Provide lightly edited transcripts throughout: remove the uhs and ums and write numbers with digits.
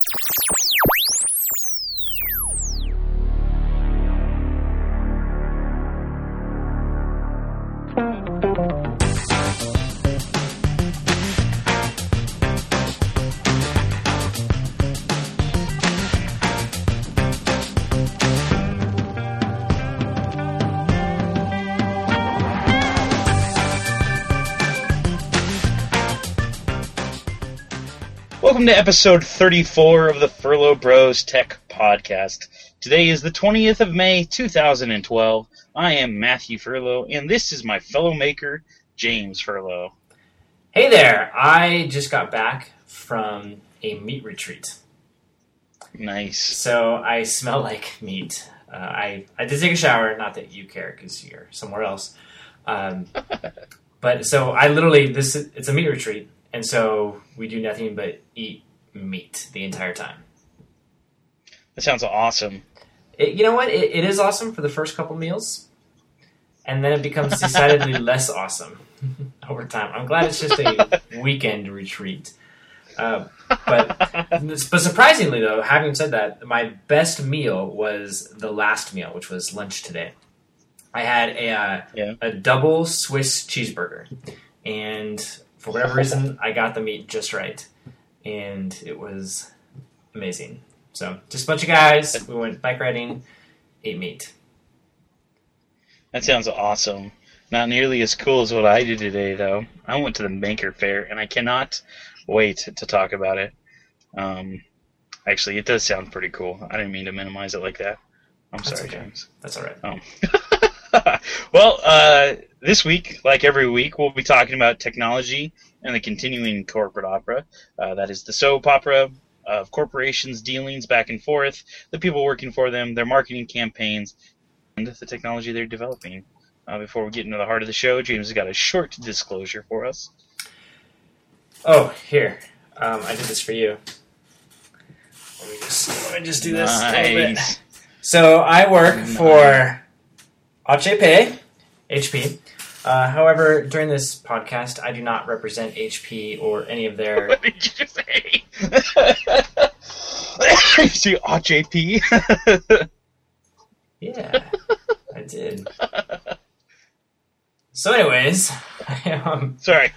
Welcome to episode 34 of the Furlough Bros Tech Podcast. Today is the 20th of May, 2012. I am Matthew Furlough, and this is my fellow maker, James Furlough. Hey there! I just got back from a meat retreat. Nice. So I smell like meat. I did take a shower, not that you care because you're somewhere else. But so I literally, it's a meat retreat. And so we do nothing but eat meat the entire time. That sounds awesome. You know what? It is awesome for the first couple meals. And then it becomes decidedly less awesome over time. I'm glad it's just a weekend retreat. But surprisingly, though, having said that, my best meal was the last meal, which was lunch today. I had a double Swiss cheeseburger. And for whatever reason, I got the meat just right. And it was amazing. So, just a bunch of guys. We went bike riding, ate meat. That sounds awesome. Not nearly as cool as what I did today, though. I went to the Maker Faire, and I cannot wait to talk about it. Actually, it does sound pretty cool. I didn't mean to minimize it like that. That's sorry, okay. James. That's all right. Well, this week, like every week, we'll be talking about technology and the continuing corporate opera. That is the soap opera of corporations' dealings back and forth, the people working for them, their marketing campaigns, and the technology they're developing. Before we get into the heart of the show, James has got a short disclosure for us. Oh, here. I did this for you. Let me just do this a little bit. So I work for HP. However, during this podcast, I do not represent HP or any of their... What did you just say? You see HP? Yeah, I did. So anyways, sorry.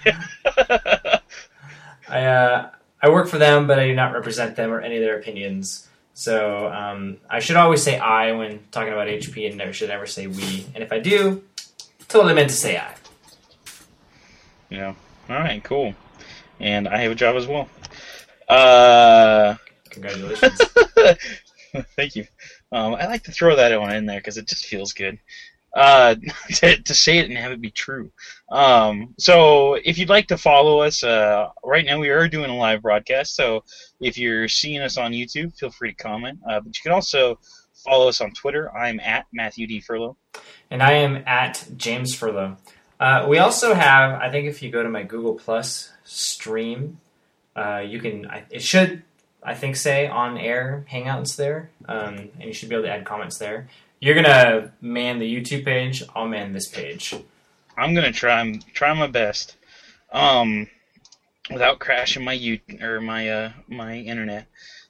I work for them, but I do not represent them or any of their opinions. So I should always say I when talking about HP and should never say we. And if I do, totally meant to say I. Yeah. All right, cool. And I have a job as well. Congratulations. Thank you. I like to throw that one in there because it just feels good. To say it and have it be true. So if you'd like to follow us, right now we are doing a live broadcast, so if you're seeing us on YouTube, feel free to comment. But you can also follow us on Twitter. I'm at Matthew D. Furlough. And I am at James Furlough. We also have, I think if you go to my Google Plus stream, you can, it should, I think, say on air Hangouts there, and you should be able to add comments there. You're going to man the YouTube page. I'll man this page. I'm going to try my best without crashing my my internet.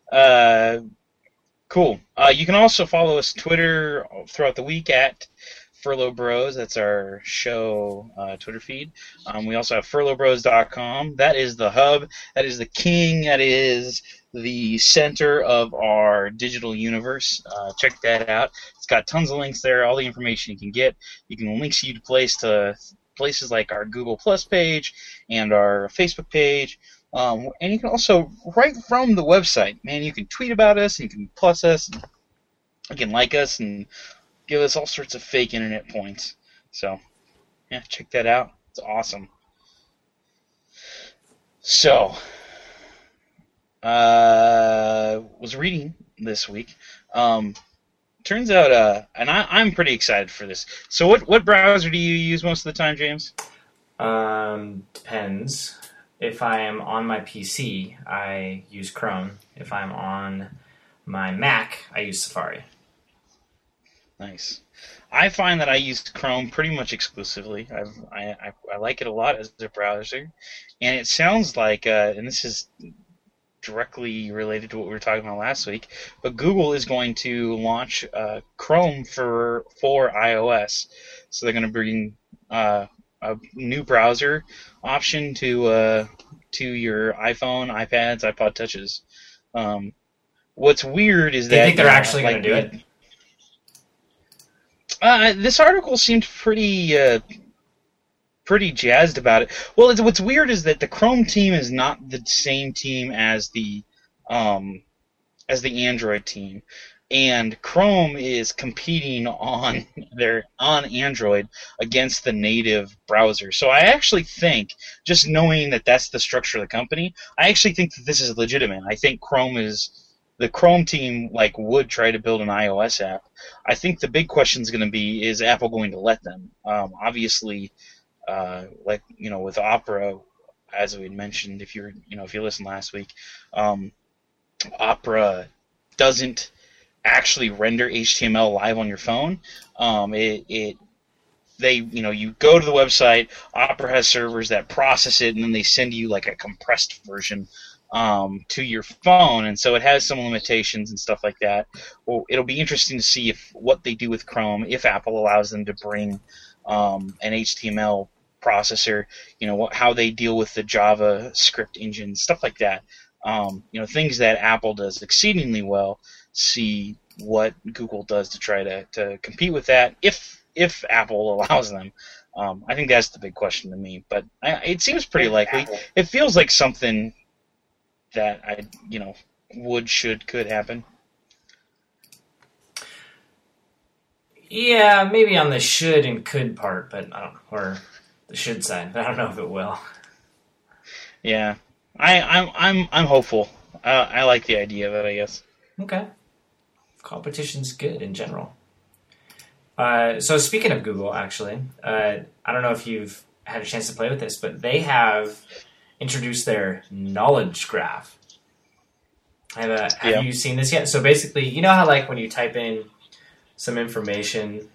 Cool. You can also follow us Twitter throughout the week at Furlough Bros. That's our show Twitter feed. We also have furloughbros.com. That is the hub. That is the king. That is the center of our digital universe. Check that out. It's got tons of links there, all the information you can get. You can links you to places like our Google Plus page and our Facebook page. And you can also, right from the website, man, you can tweet about us, and you can plus us, and you can like us, and give us all sorts of fake internet points. So, yeah, check that out. It's awesome. So, was reading this week. Turns out, and I'm pretty excited for this. So what browser do you use most of the time, James? Depends. If I am on my PC, I use Chrome. If I'm on my Mac, I use Safari. Nice. I find that I use Chrome pretty much exclusively. I like it a lot as a browser, and it sounds like, and this is directly related to what we were talking about last week, but Google is going to launch Chrome for iOS. So they're going to bring a new browser option to your iPhone, iPads, iPod Touches. What's weird is that... Do you think they're actually going to do it? This article seemed pretty jazzed about it. Well, what's weird is that the Chrome team is not the same team as the Android team, and Chrome is competing on Android against the native browser. So I actually think, just knowing that that's the structure of the company, I actually think that this is legitimate. I think the Chrome team would try to build an iOS app. I think the big question is going to be, is Apple going to let them? Obviously, with Opera, as we had mentioned, if you listened last week, Opera doesn't actually render HTML live on your phone. You go to the website, Opera has servers that process it, and then they send you a compressed version to your phone, and so it has some limitations and stuff like that. Well, it'll be interesting to see what they do with Chrome, if Apple allows them to bring an HTML processor, how they deal with the JavaScript engine, stuff like that. Things that Apple does exceedingly well. See what Google does to try to compete with that, if Apple allows them. I think that's the big question to me, but it seems pretty likely. It feels like something that could happen. Yeah, maybe on the should and could part, but I don't know, or the should side, but I don't know if it will. Yeah, I'm hopeful. I like the idea of it, I guess. Okay, competition's good in general. So speaking of Google, actually, I don't know if you've had a chance to play with this, but they have introduced their knowledge graph. Have you seen this yet? So basically, you know how when you type in some information,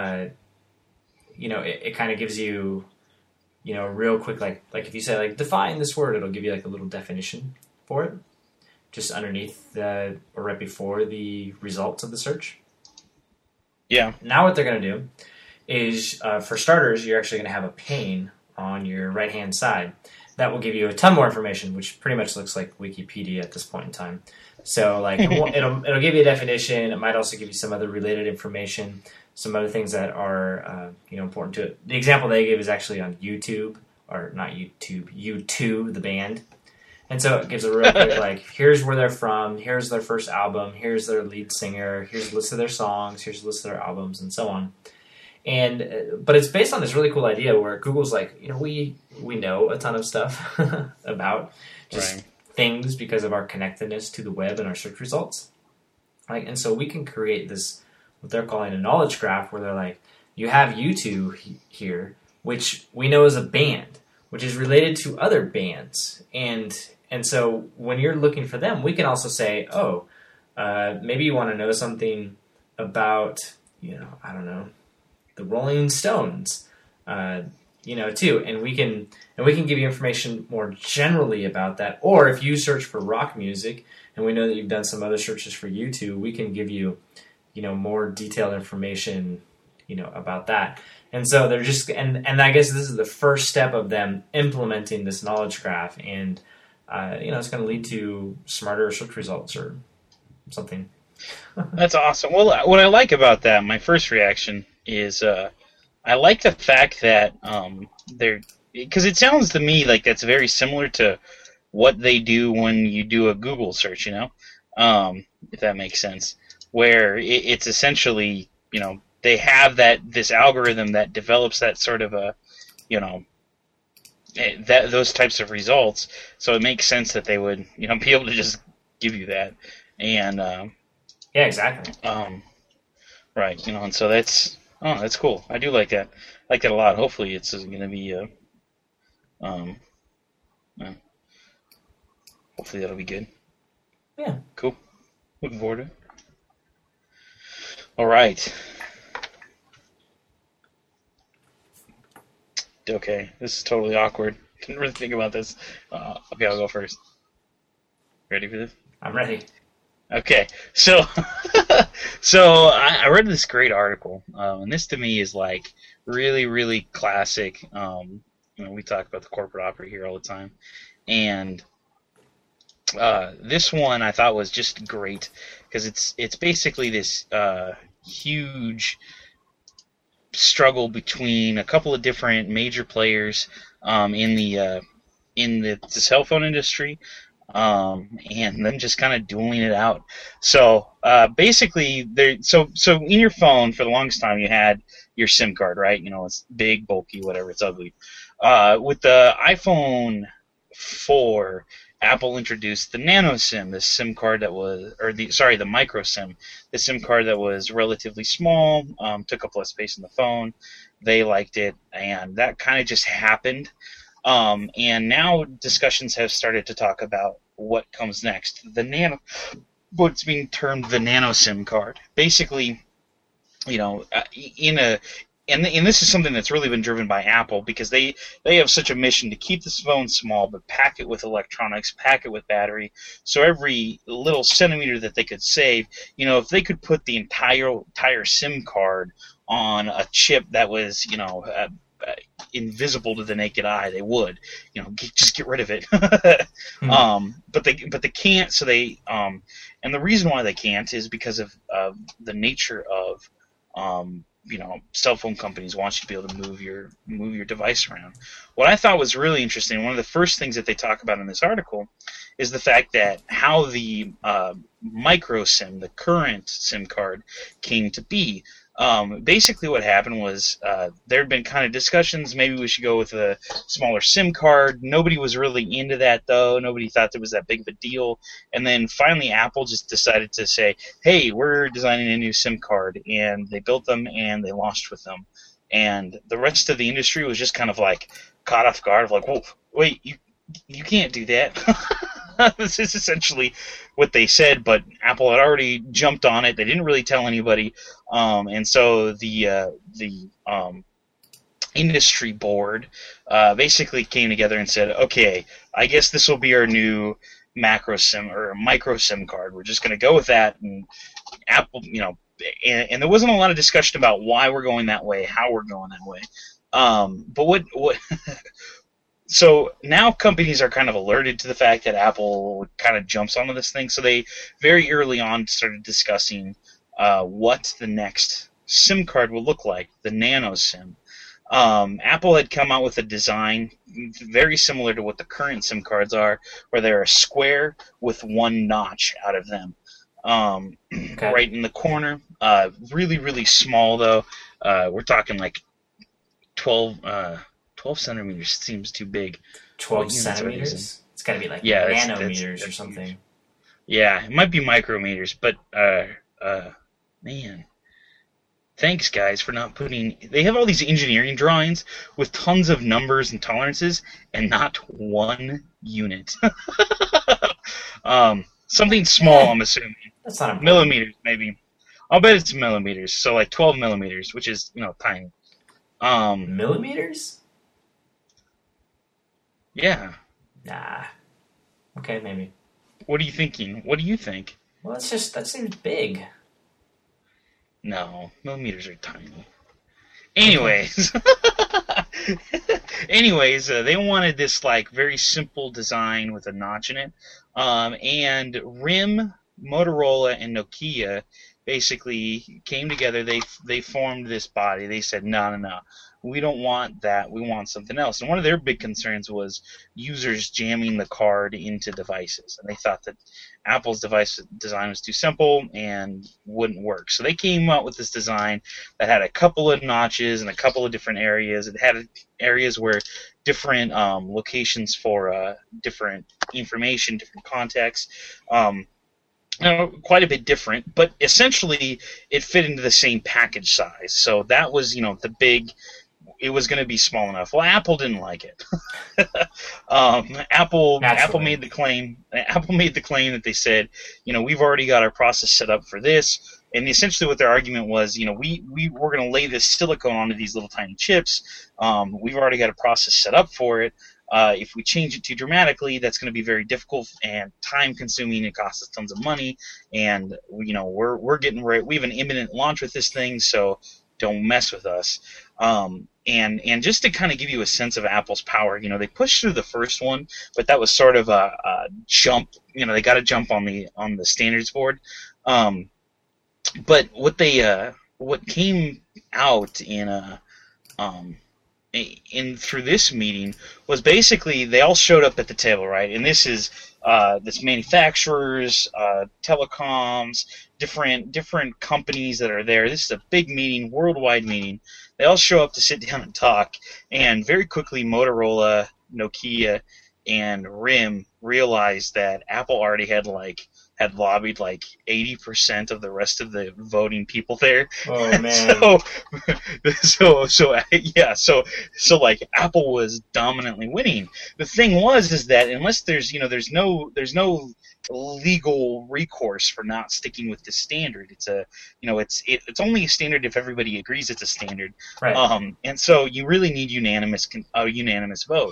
it kind of gives you, real quick, like if you say define this word, it'll give you a little definition for it, just underneath or right before the results of the search. Yeah. Now what they're going to do is, for starters, you're actually going to have a pane on your right-hand side that will give you a ton more information, which pretty much looks like Wikipedia at this point in time. So it'll give you a definition. It might also give you some other related information, some other things that are important to it. The example they gave is actually on YouTube, or not YouTube, U2, the band. And so it gives a real quick here's where they're from, here's their first album, here's their lead singer, here's a list of their songs, here's a list of their albums, and so on. But it's based on this really cool idea where Google's we know a ton of stuff about just things because of our connectedness to the web and our search results. And so we can create this, what they're calling a knowledge graph, where they're you have U2 here, which we know is a band, which is related to other bands. And so when you're looking for them, we can also say, maybe you want to know something about, I don't know, the Rolling Stones, too, and we can give you information more generally about that. Or if you search for rock music, and we know that you've done some other searches for YouTube, we can give you, more detailed information, about that. And so they're just, and I guess this is the first step of them implementing this knowledge graph, and it's going to lead to smarter search results or something. That's awesome. Well, what I like about that, my first reaction is I like the fact that because it sounds to me like that's very similar to what they do when you do a Google search, if that makes sense, where it's essentially, they have this algorithm that develops that sort of a, those types of results. So it makes sense that they would, be able to just give you that. And yeah, exactly. Right, and so that's cool. I do like that. I like that a lot. Hopefully, it's going to be hopefully that'll be good. Yeah. Cool. Looking forward to it. All right. Okay, this is totally awkward. Didn't really think about this. Okay, I'll go first. Ready for this? I'm ready. Okay, so so I read this great article, and this to me is like really, really classic. We talk about the corporate opera here all the time, and this one I thought was just great because it's basically this huge struggle between a couple of different major players in the cell phone industry, and them just kind of dueling it out. So basically, so in your phone for the longest time you had your SIM card, right? It's big, bulky, whatever. It's ugly. With the iPhone 4, Apple introduced the Nano SIM, the SIM card that was, the Micro SIM, the SIM card that was relatively small, took up less space in the phone. They liked it, and that kind of just happened. And now discussions have started to talk about what comes next. What's being termed the Nano SIM card. Basically, and this is something that's really been driven by Apple because they have such a mission to keep this phone small but pack it with electronics, pack it with battery. So every little centimeter that they could save, if they could put the entire SIM card on a chip that was, invisible to the naked eye, they would, just get rid of it. But they can't. So and the reason why they can't is because of the nature of cell phone companies want you to be able to move your device around. What I thought was really interesting, one of the first things that they talk about in this article, is the fact that how the micro SIM, the current SIM card, came to be. Basically what happened was there had been kind of discussions, maybe we should go with a smaller SIM card. Nobody was really into that, though. Nobody thought it was that big of a deal. And then finally Apple just decided to say, hey, we're designing a new SIM card. And they built them and they launched with them. And the rest of the industry was just kind of like caught off guard of like, whoa, wait, you can't do that. This is essentially what they said, but Apple had already jumped on it. They didn't really tell anybody, and so the industry board basically came together and said, okay, I guess this will be our new macro SIM or micro SIM card. We're just going to go with that. And Apple, and there wasn't a lot of discussion about why we're going that way, how we're going that way. But what so now companies are kind of alerted to the fact that Apple kind of jumps onto this thing. So they very early on started discussing what the next SIM card will look like, the Nano SIM. Apple had come out with a design very similar to what the current SIM cards are, where they're a square with one notch out of them. Okay. Right in the corner. Really, really small, though. We're talking like 12 centimeters seems too big. 12 centimeters? It's got to be like nanometers or something. Huge. Yeah, it might be micrometers, but man. Thanks, guys, for not putting... They have all these engineering drawings with tons of numbers and tolerances and not one unit. Something small, I'm assuming. That's not important. Millimeters, maybe. I'll bet it's millimeters, so like 12 millimeters, which is, tiny. Millimeters? Yeah. Nah. Okay, maybe. What are you thinking? What do you think? Well, that seems big. No, millimeters are tiny. Anyways, they wanted this like very simple design with a notch in it, and RIM, Motorola, and Nokia basically came together. They formed this body. They said, no, we don't want that. We want something else. And one of their big concerns was users jamming the card into devices. And they thought that Apple's device design was too simple and wouldn't work. So they came out with this design that had a couple of notches in a couple of different areas. It had areas where different locations for different information, different contexts. Quite a bit different, but essentially it fit into the same package size. So that was, the big... It was going to be small enough. Well, Apple didn't like it. Apple made the claim. Apple made the claim that they said, we've already got our process set up for this. And essentially, what their argument was, we're going to lay this silicone onto these little tiny chips. We've already got a process set up for it. if we change it too dramatically, that's going to be very difficult and time consuming and cost us tons of money. And we're getting ready. We have an imminent launch with this thing, so don't mess with us. And just to kind of give you a sense of Apple's power, they pushed through the first one, but that was sort of a jump. They got a jump on the standards board. But what came out in through this meeting was basically they all showed up at the table, right? And this is this manufacturers, telecoms, different companies that are there. This is a big meeting, worldwide meeting. They all show up to sit down and talk, and very quickly Motorola, Nokia, and RIM realized that Apple already had lobbied 80% of the rest of the voting people there. Oh man! So Apple was dominantly winning. The thing is that unless there's no legal recourse for not sticking with the standard. It's only a standard if everybody agrees it's a standard. Right. And so you really need a unanimous vote.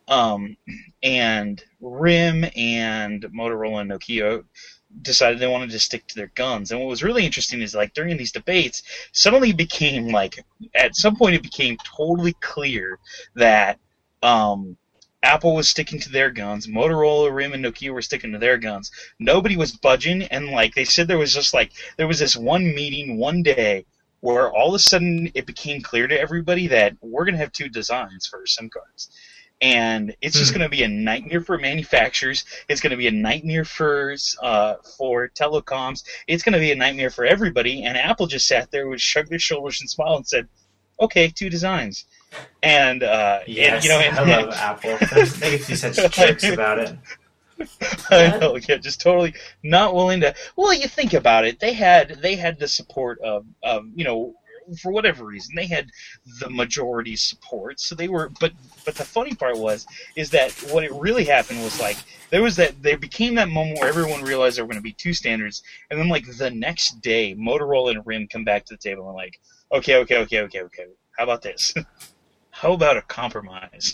And RIM and Motorola and Nokia decided they wanted to stick to their guns. And what was really interesting is during these debates, suddenly became at some point it became totally clear that Apple was sticking to their guns, Motorola, RIM, and Nokia were sticking to their guns. Nobody was budging, and they said there was this one meeting one day where all of a sudden it became clear to everybody that we're going to have two designs for SIM cards. And it's just going to be a nightmare for manufacturers. It's going to be a nightmare for telecoms. It's going to be a nightmare for everybody. And Apple just sat there, shrugged their shoulders and smiled and said, "Okay, two designs." And yes, I love Apple. They get to do such tricks about it. I know, yeah, just totally not willing to. Well, you think about it. They had the support of for whatever reason, they had the majority support. So they were, but the funny part is that what it really happened was there became that moment where everyone realized there were going to be two standards, and then the next day, Motorola and RIM come back to the table and okay. How about this? How about a compromise?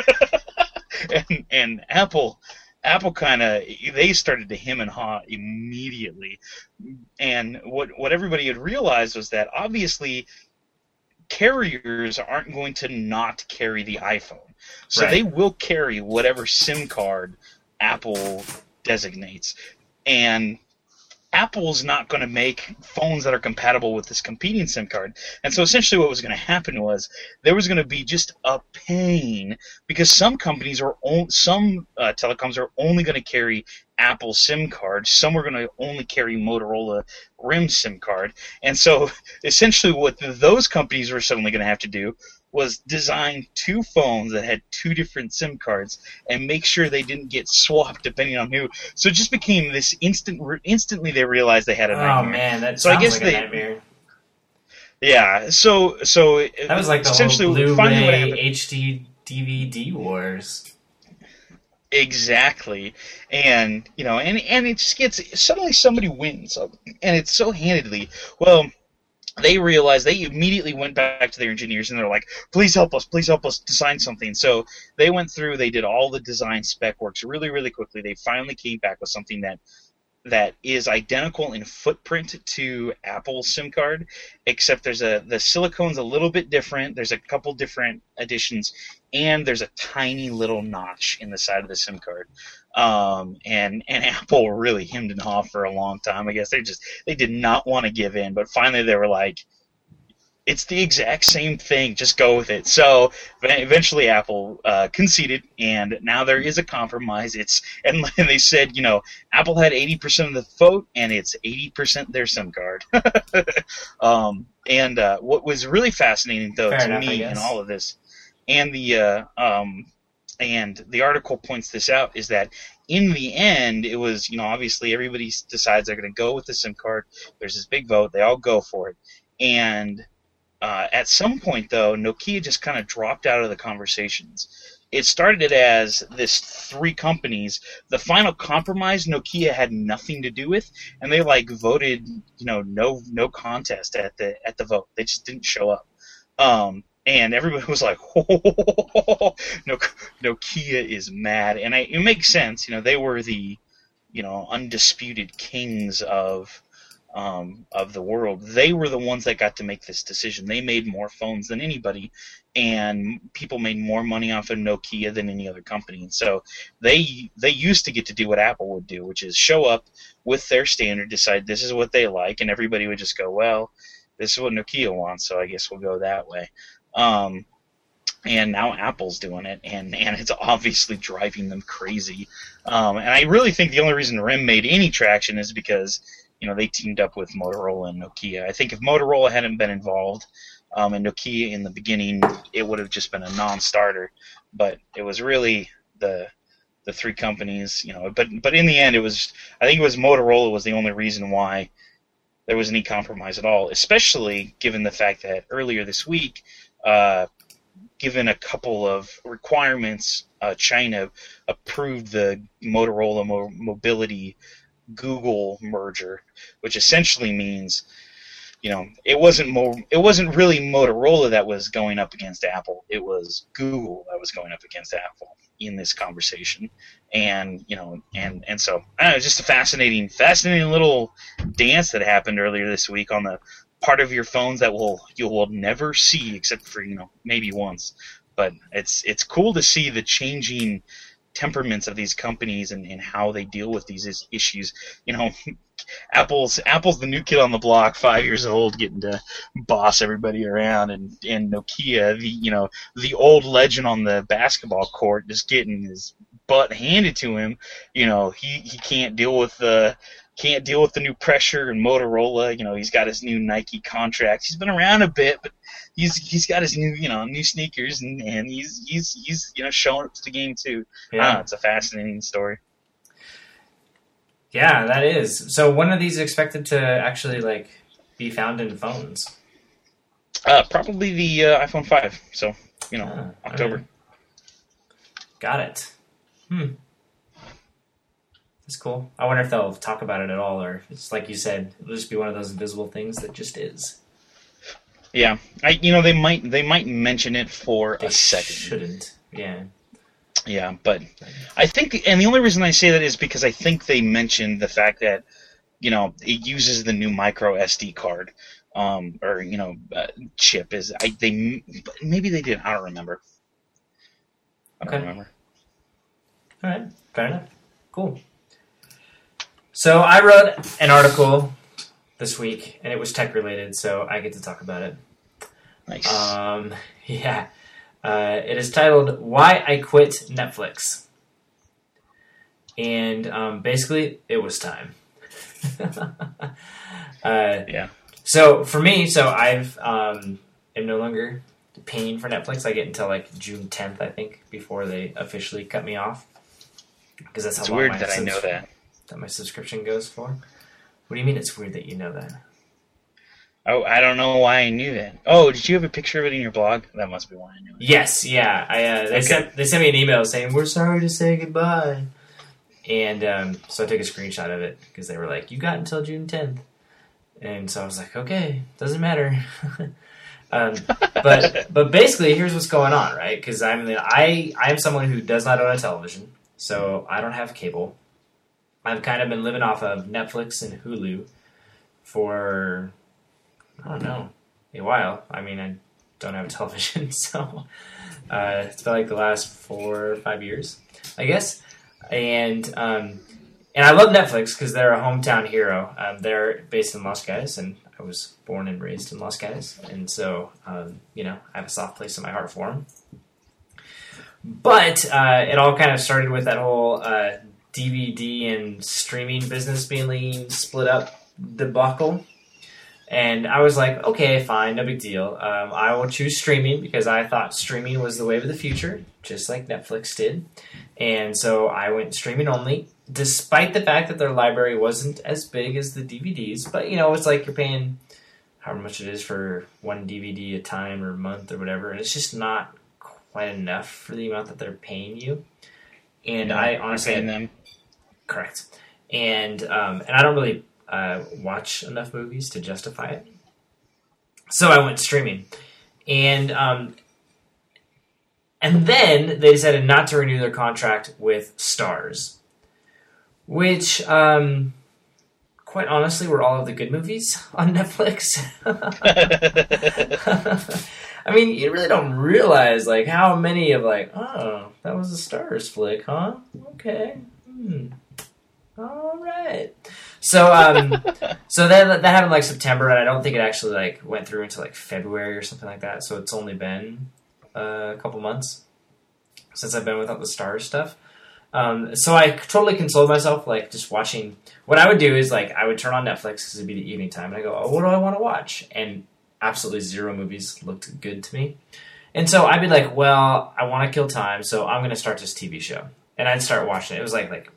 and Apple kind of, they started to hem and haw immediately. And what everybody had realized was that obviously carriers aren't going to not carry the iPhone. So right. They will carry whatever SIM card Apple designates. And Apple's not going to make phones that are compatible with this competing SIM card. And so essentially what was going to happen was there was going to be just a pain because some companies telecoms are only going to carry Apple SIM cards. Some are going to only carry Motorola RIM SIM card. And so essentially what those companies were suddenly going to have to do was design two phones that had two different SIM cards and make sure they didn't get swapped depending on who. So it just became this instantly they realized they had a nightmare. Oh man, that sounds like a nightmare. Yeah, so that was like the whole Blu-ray HD DVD wars. Exactly, and and it just gets suddenly somebody wins, and it's so handedly. Well, they realized they immediately went back to their engineers and they're like, please help us design something. So they went through, they did all the design spec works really, really quickly. They finally came back with something that is identical in footprint to Apple's SIM card, except the silicone's a little bit different. There's a couple different additions, and there's a tiny little notch in the side of the SIM card. And Apple really hemmed and hawed for a long time. I guess they did not want to give in, but finally they were like, it's the exact same thing, just go with it. So eventually Apple conceded, and now there is a compromise. And they said, Apple had 80% of the vote, and it's 80% their SIM card. And what was really fascinating, though, to me in all of this, and the article points this out, is that in the end, it was, obviously everybody decides they're going to go with the SIM card. There's this big vote. They all go for it. And at some point, though, Nokia just kind of dropped out of the conversations. It started as this three companies. The final compromise, Nokia had nothing to do with, and they voted, no contest at the vote. They just didn't show up. and everybody was like, oh, Nokia is mad. And it makes sense. They were the, undisputed kings of the world. They were the ones that got to make this decision. They made more phones than anybody, and people made more money off of Nokia than any other company. And so they used to get to do what Apple would do, which is show up with their standard, decide this is what they like, and everybody would just go, well, this is what Nokia wants, so I guess we'll go that way. And now Apple's doing it, and it's obviously driving them crazy. And I really think the only reason RIM made any traction is because they teamed up with Motorola and Nokia. I think if Motorola hadn't been involved, and Nokia in the beginning, it would have just been a non-starter. But it was really the three companies, But in the end, I think it was Motorola was the only reason why there was any compromise at all. Especially given the fact that earlier this week, given a couple of requirements, China approved the Motorola Mobility Google merger, which essentially means, it wasn't really Motorola that was going up against Apple. It was Google that was going up against Apple in this conversation. And, and so, I don't know, just a fascinating little dance that happened earlier this week on the part of your phones that you will never see except for, maybe once. But it's cool to see the changing temperaments of these companies and how they deal with these issues. Apple's the new kid on the block, 5 years old, getting to boss everybody around, and Nokia, the old legend on the basketball court, just getting his butt handed to him. He can't deal with the new pressure, and Motorola, he's got his new Nike contract. He's been around a bit, but he's got his new sneakers, and he's showing up to the game too. Yeah. It's a fascinating story. Yeah, that is. So when are these expected to actually be found in phones? Probably the iPhone 5. So October. Right. Got it. That's cool. I wonder if they'll talk about it at all, or if it's like you said, it'll just be one of those invisible things that just is. Yeah, they might mention it for a second. Shouldn't. Yeah. Yeah, but I think, and the only reason I say that is because I think they mentioned the fact that it uses the new micro SD card, or chip. Maybe they did. I don't remember. I don't remember. All right, fair enough. Cool. So I wrote an article this week, and it was tech related, so I get to talk about it. Nice. Yeah. It is titled "Why I Quit Netflix," and basically, it was time. Yeah. So for me, I've am no longer paying for Netflix. I get until June 10th, I think, before they officially cut me off. Because that's how long weird that I know that my subscription goes for. What do you mean it's weird that you know that? Oh, I don't know why I knew that. Oh, did you have a picture of it in your blog? That must be why I knew it. Yes, yeah. They sent me an email saying, "We're sorry to say goodbye." And so I took a screenshot of it because they were like, "You got until June 10th." And so I was like, okay, doesn't matter. But basically, here's what's going on, right? Because I'm someone who does not own a television, so I don't have cable. I've kind of been living off of Netflix and Hulu for, I don't know, a while. I mean, I don't have a television, so it's been the last 4 or 5 years, I guess. And I love Netflix because they're a hometown hero. They're based in Los Gatos, and I was born and raised in Los Gatos, and so I have a soft place in my heart for them. But it all kind of started with that whole DVD and streaming business being split up debacle. And I was like, okay, fine, no big deal. I will choose streaming because I thought streaming was the wave of the future, just like Netflix did. And so I went streaming only, despite the fact that their library wasn't as big as the DVDs. But, it's like you're paying however much it is for one DVD a time or month or whatever. And it's just not quite enough for the amount that they're paying you. And I honestly... paying them. Correct. And I don't really watch enough movies to justify it. So I went streaming. And then they decided not to renew their contract with Starz, which, quite honestly, were all of the good movies on Netflix. I mean, you really don't realize, like, how many of, like, oh, that was a Starz flick, huh? Okay. All right. So, so that happened, like, September, and I don't think it actually, like, went through until, like, February or something like that, so it's only been a couple months since I've been without the Starz stuff. So I totally consoled myself, like, just watching. What I would do is, like, I would turn on Netflix because it'd be the evening time, and I go, oh, what do I want to watch? And absolutely zero movies looked good to me. And so I'd be like, well, I want to kill time, so I'm going to start this TV show. And I'd start watching it. It was like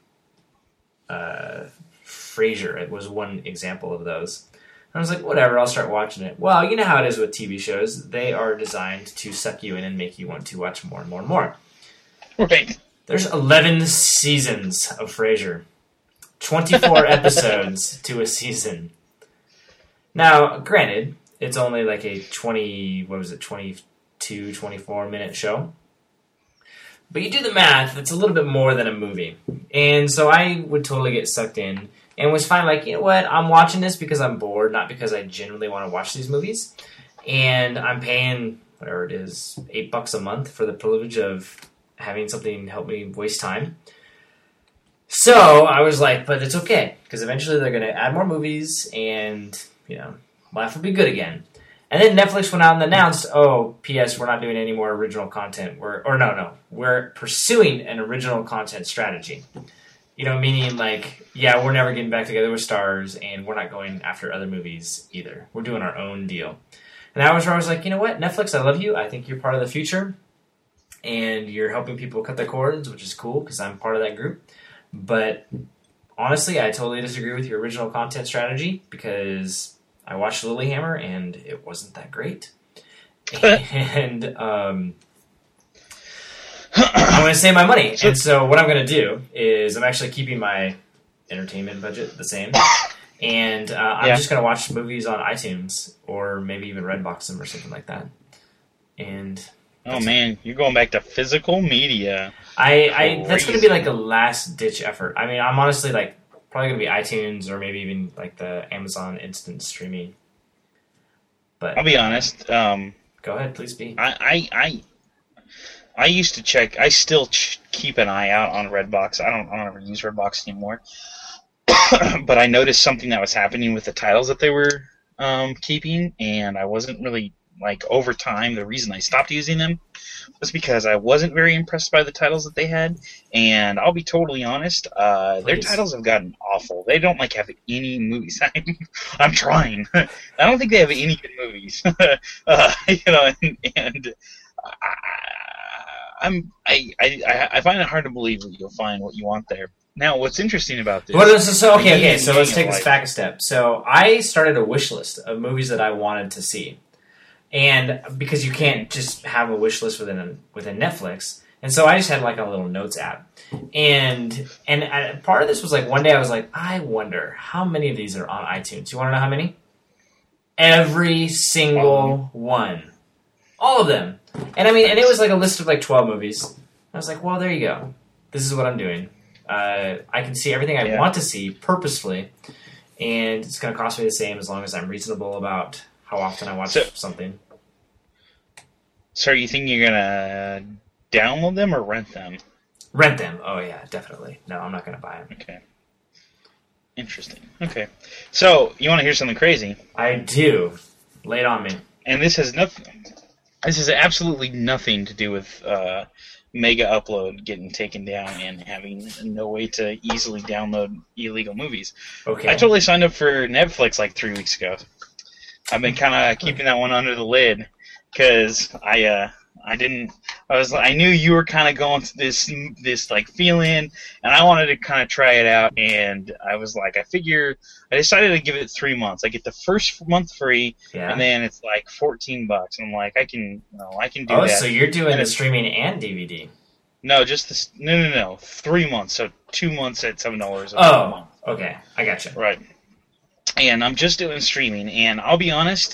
Frasier. It was one example of those. And I was like, whatever, I'll start watching it. Well, you know how it is with TV shows. They are designed to suck you in and make you want to watch more and more and more. Right. There's 11 seasons of Frasier. 24 episodes to a season. Now, granted, it's only like a 22, 24 minute show. But you do the math, it's a little bit more than a movie. And so I would totally get sucked in and was fine, like, you know what, I'm watching this because I'm bored, not because I genuinely want to watch these movies. And I'm paying, whatever it is, $8 a month for the privilege of having something help me waste time. So I was like, but it's okay, because eventually they're going to add more movies and, you know, life will be good again. And then Netflix went out and announced, oh, P.S., we're not doing any more original content. We're pursuing an original content strategy. You know, meaning like, yeah, we're never getting back together with Starz, and we're not going after other movies either. We're doing our own deal. And that was where I was like, you know what, Netflix, I love you. I think you're part of the future, and you're helping people cut their cords, which is cool because I'm part of that group. But honestly, I totally disagree with your original content strategy because I watched Lilyhammer and it wasn't that great. And I'm going to save my money. And so what I'm going to do is I'm actually keeping my entertainment budget the same. And I'm just going to watch movies on iTunes or maybe even Redbox them or something like that. And oh man, you're going back to physical media. That's going to be like a last ditch effort. I mean, I'm honestly like probably going to be iTunes or maybe even like the Amazon Instant Streaming. But I'll be honest. Go ahead, please be. I used to check. I still keep an eye out on Redbox. I don't ever use Redbox anymore. But I noticed something that was happening with the titles that they were keeping, and I wasn't really, like, over time, the reason I stopped using them was because I wasn't very impressed by the titles that they had. And I'll be totally honest, their titles have gotten awful. They don't, like, have any movies. I'm trying. I don't think they have any good movies. You know, and I find it hard to believe that you'll find what you want there. Now, what's interesting about this... Well, so let's take this back a step. So I started a wish list of movies that I wanted to see. And because you can't just have a wish list within Netflix. And so I just had like a little notes app. And part of this was like one day I was like, I wonder how many of these are on iTunes. You want to know how many? Every single one. All of them. And I mean, and it was like a list of like 12 movies. I was like, well, there you go. This is what I'm doing. I can see everything I want to see purposefully, and it's going to cost me the same as long as I'm reasonable about how often I watch something. So are you thinking you're going to download them or rent them? Rent them. Oh, yeah, definitely. No, I'm not going to buy them. Okay. Interesting. Okay. So, you want to hear something crazy? I do. Lay it on me. And this has nothing... This has absolutely nothing to do with Mega Upload getting taken down and having no way to easily download illegal movies. Okay. I totally signed up for Netflix like 3 weeks ago. I've been kind of keeping that one under the lid because I knew you were kind of going through this like feeling, and I wanted to kind of try it out. And I was like, I decided to give it 3 months. I get the first month free, and then it's like $14. And I'm like, I can do that. Oh, so you're doing the streaming and DVD? No, just this. No. 3 months. So 2 months at $7 a month. Okay, I gotcha. Right. And I'm just doing streaming, and I'll be honest,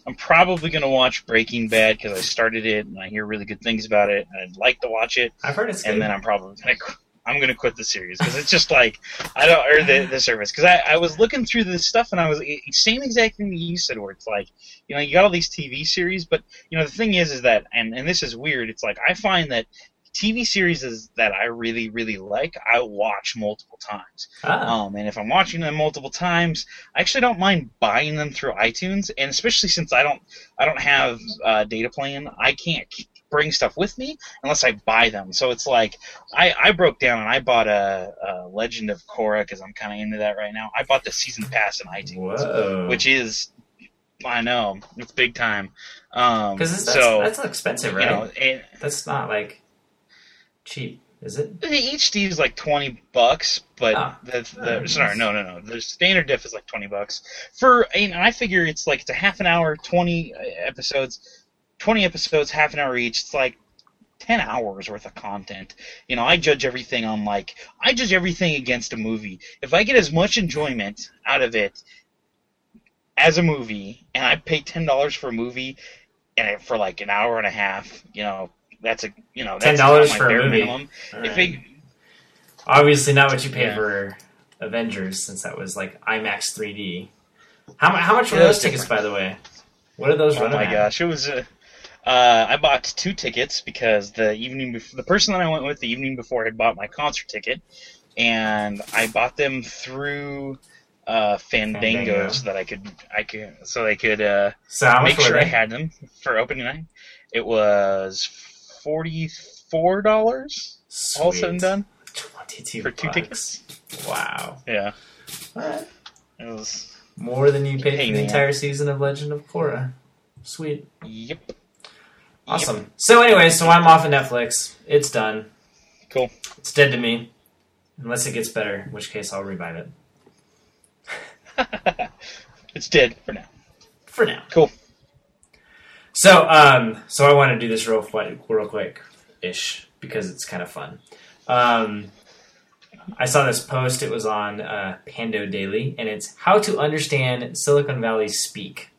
I'm probably going to watch Breaking Bad because I started it and I hear really good things about it. And I'd like to watch it. I've heard it's good. And then I'm probably going to quit the series because it's just like or the service, because I was looking through this stuff and I was same exact thing that you said, where it's like, you know, you got all these TV series, but you know the thing is that and this is weird. It's like I find that TV series that I really, really like, I watch multiple times. And if I'm watching them multiple times, I actually don't mind buying them through iTunes. And especially since I don't have data plan, I can't bring stuff with me unless I buy them. So it's like I broke down and I bought a Legend of Korra because I'm kind of into that right now. I bought the season pass in iTunes, which is, I know, it's big time. Because that's expensive, right? You know, that's not like cheap, is it? The HD is like $20, but no. The standard diff is like $20. I figure it's like it's a half an hour, 20 episodes, half an hour each. It's like 10 hours worth of content. You know, I judge everything against a movie. If I get as much enjoyment out of it as a movie, and I pay $10 for a movie, and for like an hour and a half, you know. That's $10 for a movie. Right. Obviously, not what you paid for Avengers, since that was like IMAX 3D. How much were those tickets, by the way? What are those running at? Oh my gosh, it was. I bought 2 tickets because the person that I went with the evening before had bought my concert ticket, and I bought them through Fandango so that I could make sure I had them for opening night. It was $44, all said and done. $22 for 2 tickets. Wow. Yeah. Alright. It was more than you paid for the entire season of Legend of Korra. Sweet. Yep. Awesome. Yep. So anyway, I'm off of Netflix. It's done. Cool. It's dead to me. Unless it gets better, in which case I'll revive it. It's dead for now. For now. Cool. So I want to do this real quick-ish, because it's kind of fun. I saw this post. It was on Pando Daily, and it's how to understand Silicon Valley speak.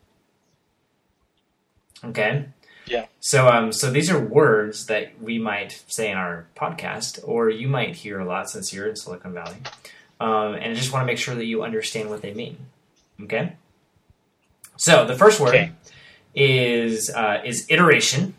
Okay? Yeah. So these are words that we might say in our podcast, or you might hear a lot since you're in Silicon Valley. And I just want to make sure that you understand what they mean. Okay? So the first word is iteration.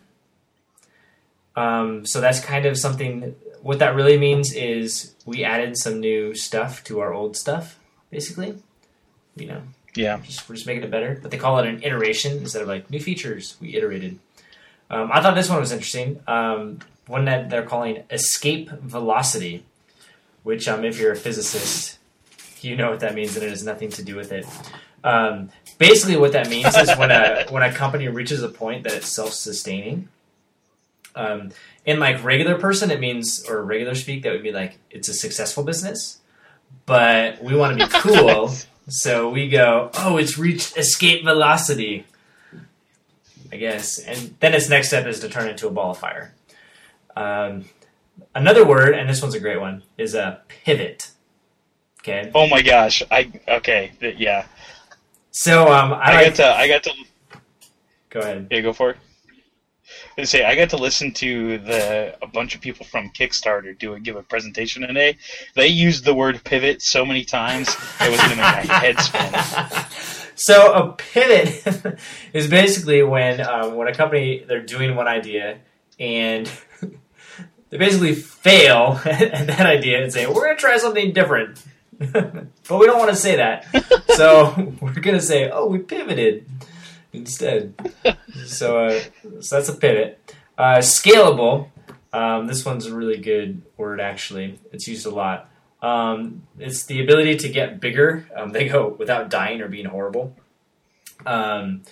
So that's kind of something. What that really means is we added some new stuff to our old stuff, basically. You know. Yeah. We're just making it better. But they call it an iteration instead of like new features. We iterated. I thought this one was interesting. One that they're calling escape velocity, which if you're a physicist, you know what that means, and it has nothing to do with it. Basically, what that means is when a company reaches a point that it's self-sustaining. In like regular person, it means, or regular speak, that would be like it's a successful business. But we want to be cool, so we go, oh, it's reached escape velocity, I guess. And then its next step is to turn into a ball of fire. Another word, and this one's a great one, is a pivot. Okay. Oh my gosh! Yeah. So I got to. Go ahead. Yeah, go for it. I got to listen to a bunch of people from Kickstarter give a presentation today. They used the word pivot so many times it was going to make my head spin. So a pivot is basically when a company, they're doing one idea and they basically fail at that idea and say, we're going to try something different. But we don't want to say that. So we're going to say, oh, we pivoted instead. So that's a pivot. Scalable. This one's a really good word, actually. It's used a lot. It's the ability to get bigger. They go without dying or being horrible. I've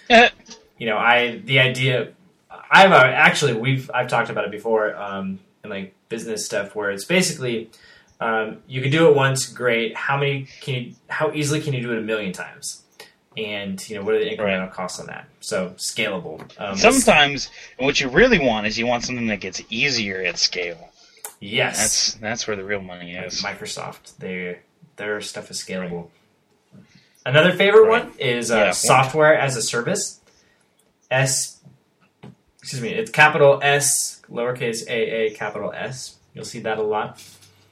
talked about it before in like business stuff where it's basically you can do it once, great. How easily can you do it 1,000,000 times? And what are the incremental costs on that? So scalable. Sometimes what you really want is you want something that gets easier at scale. Yes, that's where the real money is. Like Microsoft, their stuff is scalable. Another favorite one is software as a service. S. Excuse me. It's capital S, lowercase a, capital S. You'll see that a lot.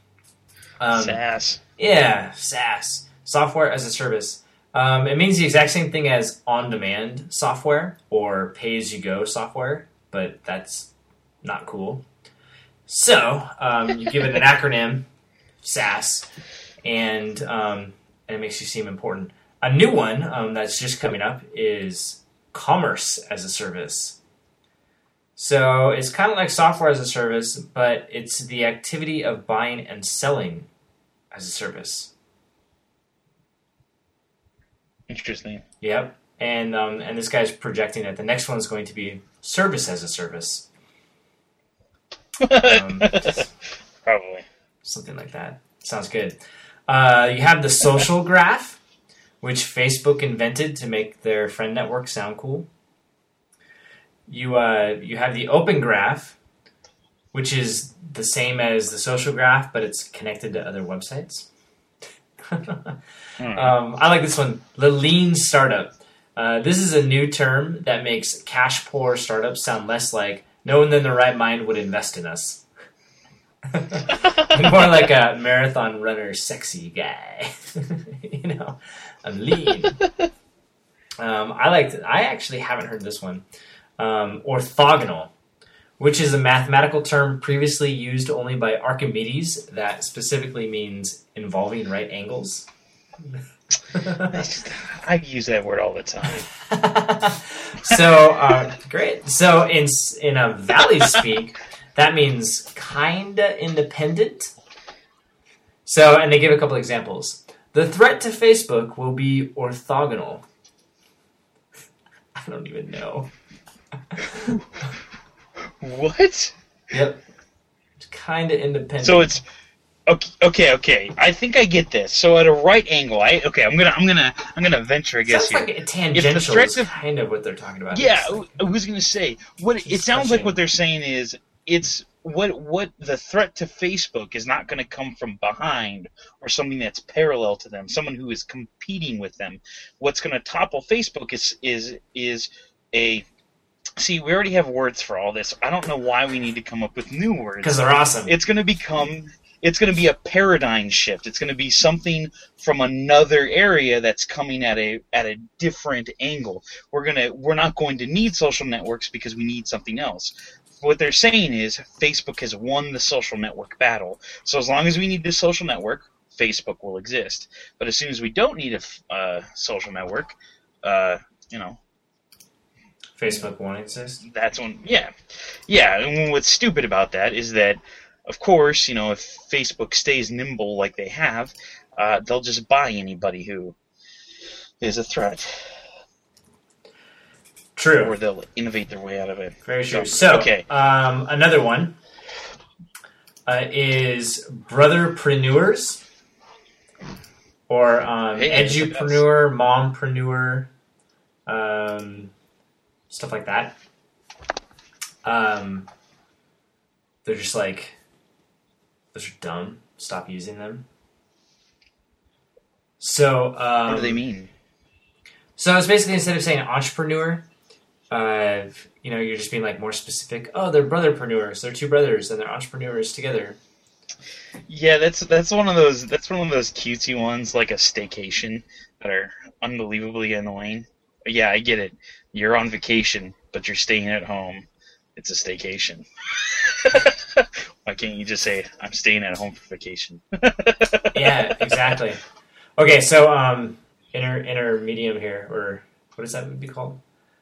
SaaS. Yeah, SaaS. Software as a service. It means the exact same thing as on-demand software or pay-as-you-go software, but that's not cool. So you give it an acronym, SaaS, and it makes you seem important. A new one that's just coming up is commerce as a service. So it's kind of like software as a service, but it's the activity of buying and selling as a service. Interesting. Yep. And this guy's projecting that the next one's going to be service as a service. Probably. Something like that. Sounds good. You have the social graph, which Facebook invented to make their friend network sound cool. You have the open graph, which is the same as the social graph, but it's connected to other websites. I like this one, the lean startup. This is a new term that makes cash-poor startups sound less like no one in their right mind would invest in us. More like a marathon runner, sexy guy. I'm lean. I actually haven't heard this one. Orthogonal, which is a mathematical term previously used only by Archimedes that specifically means involving right angles. I use that word all the time. So, great. So in a Valley speak, that means kinda independent. So, and they give a couple examples. The threat to Facebook will be orthogonal. I don't even know. What? Yep. It's kind of independent. So it's okay. I think I get this. So at a right angle, I'm gonna venture a guess here. Sounds like a tangential is kind of what they're talking about. Yeah, I was gonna say it sounds like what they're saying is it's what the threat to Facebook is not going to come from behind or something that's parallel to them, someone who is competing with them. What's going to topple Facebook is a See, we already have words for all this. I don't know why we need to come up with new words. Because they're awesome. It's going to be a paradigm shift. It's going to be something from another area that's coming at a different angle. We're not going to need social networks because we need something else. What they're saying is Facebook has won the social network battle. So as long as we need this social network, Facebook will exist. But as soon as we don't need a social network, Facebook won't exist? That's when, yeah. And what's stupid about that is that, of course, if Facebook stays nimble like they have, they'll just buy anybody who is a threat. True. Or they'll innovate their way out of it. Very true. So, okay. Another one is brotherpreneurs or edupreneur, mompreneur, stuff like that. They're just like, those are dumb. Stop using them. So, what do they mean? So it's basically, instead of saying entrepreneur, you're just being like more specific. Oh, they're brotherpreneurs. They're two brothers and they're entrepreneurs together. Yeah, that's one of those cutesy ones, like a staycation, that are unbelievably annoying. Yeah, I get it. You're on vacation, but you're staying at home. It's a staycation. Why can't you just say, I'm staying at home for vacation? Yeah, exactly. Okay, so intermedium here, or what is that would be called?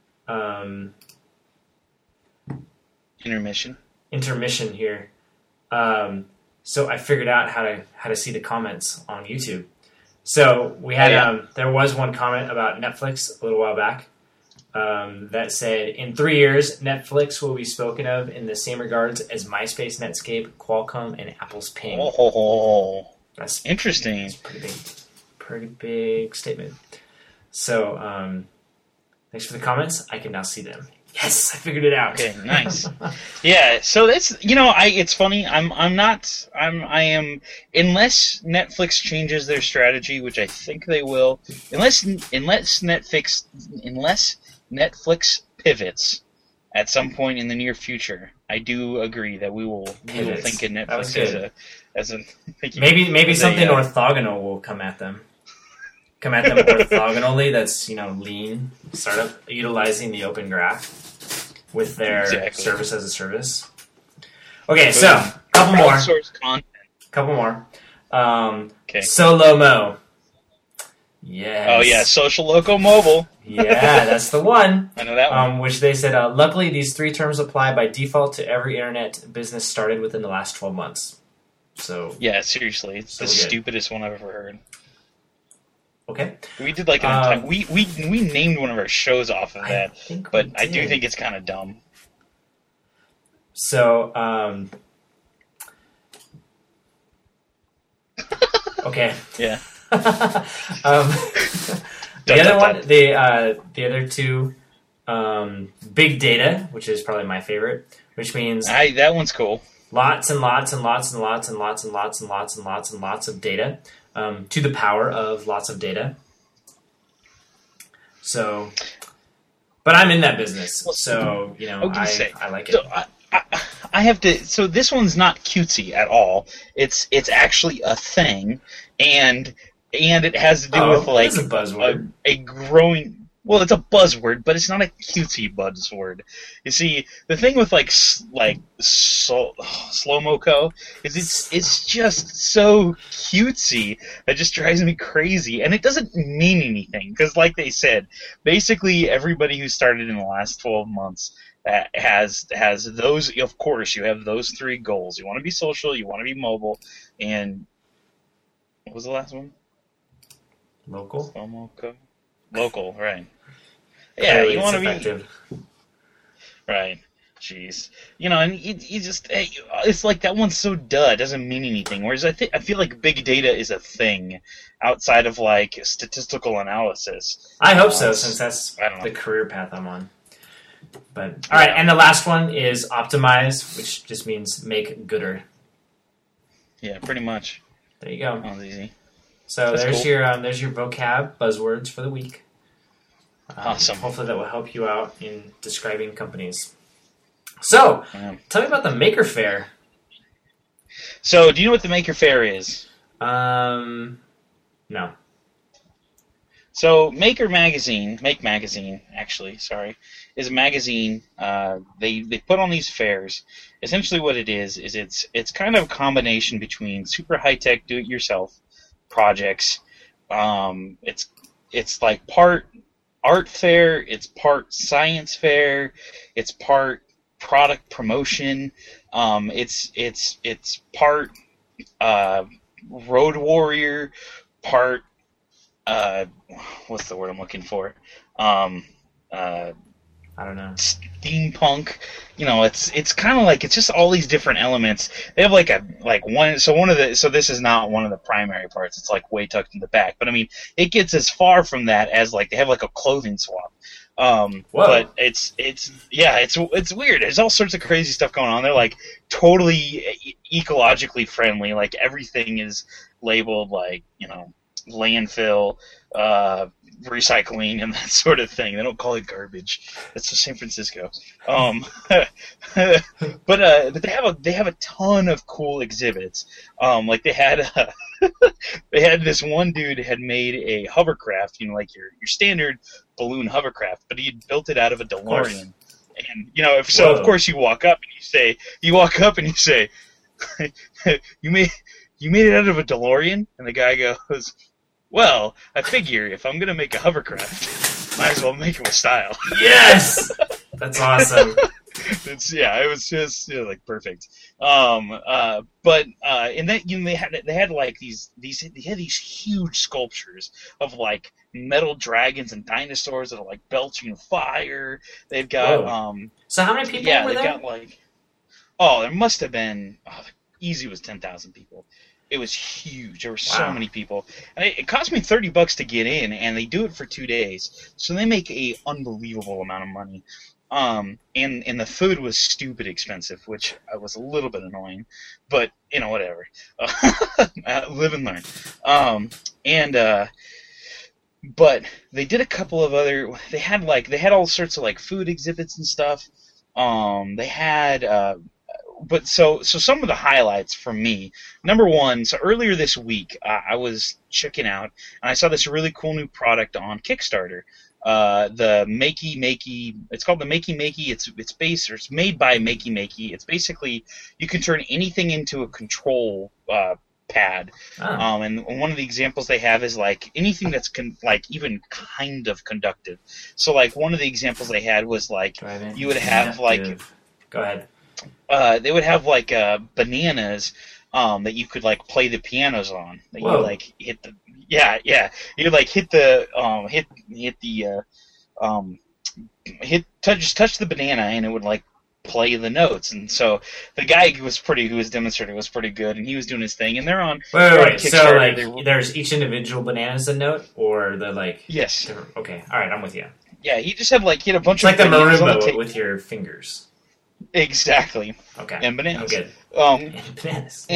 Intermission here. So I figured out how to see the comments on YouTube. So we had there was one comment about Netflix a little while back that said, in 3 years, Netflix will be spoken of in the same regards as MySpace, Netscape, Qualcomm, and Apple's Ping. Oh, that's interesting. That's pretty big statement. So thanks for the comments. I can now see them. Yes, I figured it out. Okay, nice. Yeah, so that's it's funny. I am unless Netflix changes their strategy, which I think they will. Unless Netflix pivots at some point in the near future, I do agree that we will think of Netflix as a maybe something orthogonal will come at them orthogonally. That's lean startup utilizing the Open Graph with their service as a service. Okay, so couple more. Okay. Solomo. Yes. Oh yeah, Social Loco Mobile. Yeah, that's the one. I know that one. Which they said, luckily these 3 terms apply by default to every internet business started within the last 12 months. So yeah, seriously, it's the stupidest one I've ever heard. Okay. We did like an we named one of our shows off of that, I do think it's kind of dumb. So okay. Yeah. The other two, big data, which is probably my favorite, which means that one's cool. Lots and lots and lots and lots and lots and lots and lots and lots and lots of data, to the power of lots of data. So, but I'm in that business, so I like it. So I have to. So this one's not cutesy at all. It's actually a thing, and it has to do with like a buzzword. A growing. Well, it's a buzzword, but it's not a cutesy buzzword. You see, the thing with Slow-Mo-Co is it's just so cutesy that just drives me crazy, and it doesn't mean anything because, like they said, basically everybody who started in the last 12 months has those. Of course, you have those 3 goals. You want to be social, you want to be mobile, and what was the last one? Local. Slow-Mo-Co. Local, right? Yeah, you want to be right. Jeez, and you just it's like that one's so duh. It doesn't mean anything. Whereas I feel like big data is a thing outside of like statistical analysis. I hope so, since that's the career path I'm on. But all right, and the last one is optimize, which just means make gooder. Yeah, pretty much. There you go. That was easy. So there's your vocab buzzwords for the week. Awesome. Hopefully that will help you out in describing companies. So, tell me about the Maker Faire. So, do you know what the Maker Faire is? No. So, Make Magazine, is a magazine. They put on these fairs. Essentially, what it is it's kind of a combination between super high tech do it yourself projects. It's like part art fair, it's part science fair, it's part product promotion, it's part road warrior, part what's the word I'm looking for? I don't know. Steampunk. It's kind of like it's just all these different elements. They have so this is not one of the primary parts. It's like way tucked in the back. But I mean, it gets as far from that as like they have like a clothing swap. But it's weird. There's all sorts of crazy stuff going on. They're like totally ecologically friendly. Like everything is labeled like landfill, recycling, and that sort of thing. They don't call it garbage. That's just San Francisco. But they have a ton of cool exhibits. Like they had this one dude had made a hovercraft, like your standard balloon hovercraft, but he had built it out of a DeLorean. And of course you walk up and you say, you made it out of a DeLorean, and the guy goes, well, I figure if I'm going to make a hovercraft, might as well make it with style. Yes! That's awesome. It was just like perfect. And then they had like these huge sculptures of like metal dragons and dinosaurs that are like belching fire. They've got So how many people were there? Got like there must have been easy was 10,000 people. It was huge. There were so many people. And it cost me $30 to get in, and they do it for 2 days. So they make a unbelievable amount of money. And the food was stupid expensive, which was a little bit annoying. But, whatever. Live and learn. but they did a couple of other. They had all sorts of like food exhibits and stuff. They had. But so some of the highlights for me. Number one, so earlier this week, I was checking out and I saw this really cool new product on Kickstarter. The Makey Makey. It's called the Makey Makey. It's made by Makey Makey. It's basically you can turn anything into a control pad. Oh. And one of the examples they have is like anything that's even kind of conductive. So like one of the examples they had was like you would have like. Go ahead. They would have like bananas that you could like play the pianos on. That you like hit the you like hit the touch the banana and it would like play the notes. And so the guy who was demonstrating was pretty good, and he was doing his thing. And they're on. Wait. So like, there's each individual bananas a note, or the like. Yes. Okay. All right. I'm with you. Yeah, he just had like he had a bunch of like the marimba with your fingers. Exactly. Okay. And bananas. I'm good. And bananas.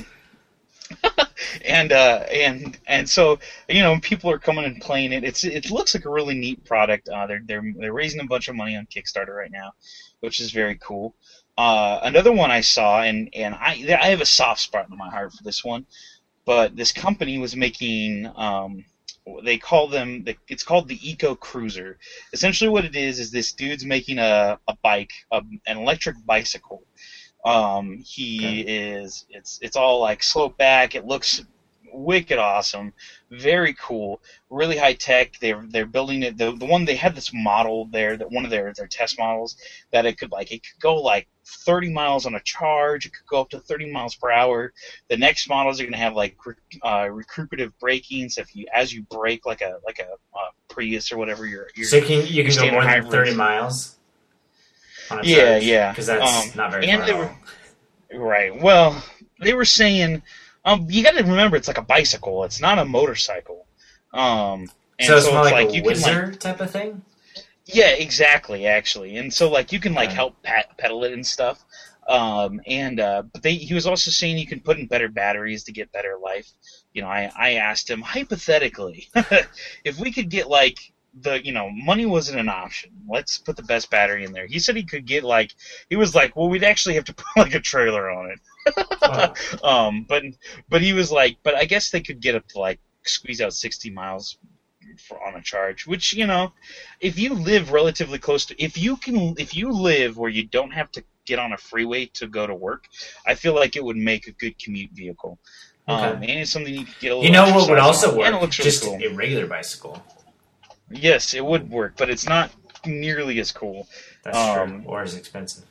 And so people are coming and playing it. It looks like a really neat product. They're raising a bunch of money on Kickstarter right now, which is very cool. Another one I saw, and I have a soft spot in my heart for this one, but this company was making. It's called the Eco Cruiser. Essentially what it is this dude's making a bike, an electric bicycle. It's all like slope back. It looks wicked awesome, very cool, really high tech. They're building it. The one they had this model there, that one of their test models, that it could go like 30 miles on a charge. It could go up to 30 miles per hour. The next models are going to have like recuperative braking, so as you brake like a Prius or whatever you're so you can go more than 30 miles on a charge? Yeah, because that's not very far. Right. Well, they were saying you got to remember it's like a bicycle. It's not a motorcycle. So it's more like a whizzer type of thing? Yeah, exactly, actually. And so you can help pedal it and stuff. But he was also saying you can put in better batteries to get better life. I asked him, hypothetically, if we could get money wasn't an option. Let's put the best battery in there. He said he could get well, we'd actually have to put a trailer on it. Wow. But he was but I guess they could get up to squeeze out 60 miles on a charge, which, if you live relatively close to, if you live where you don't have to get on a freeway to go to work, I feel like it would make a good commute vehicle. Okay. And it's something you could get a little what would also work? And it looks really just cool. A regular bicycle. Yes, it would work, but it's not nearly as cool. That's true. Or as expensive.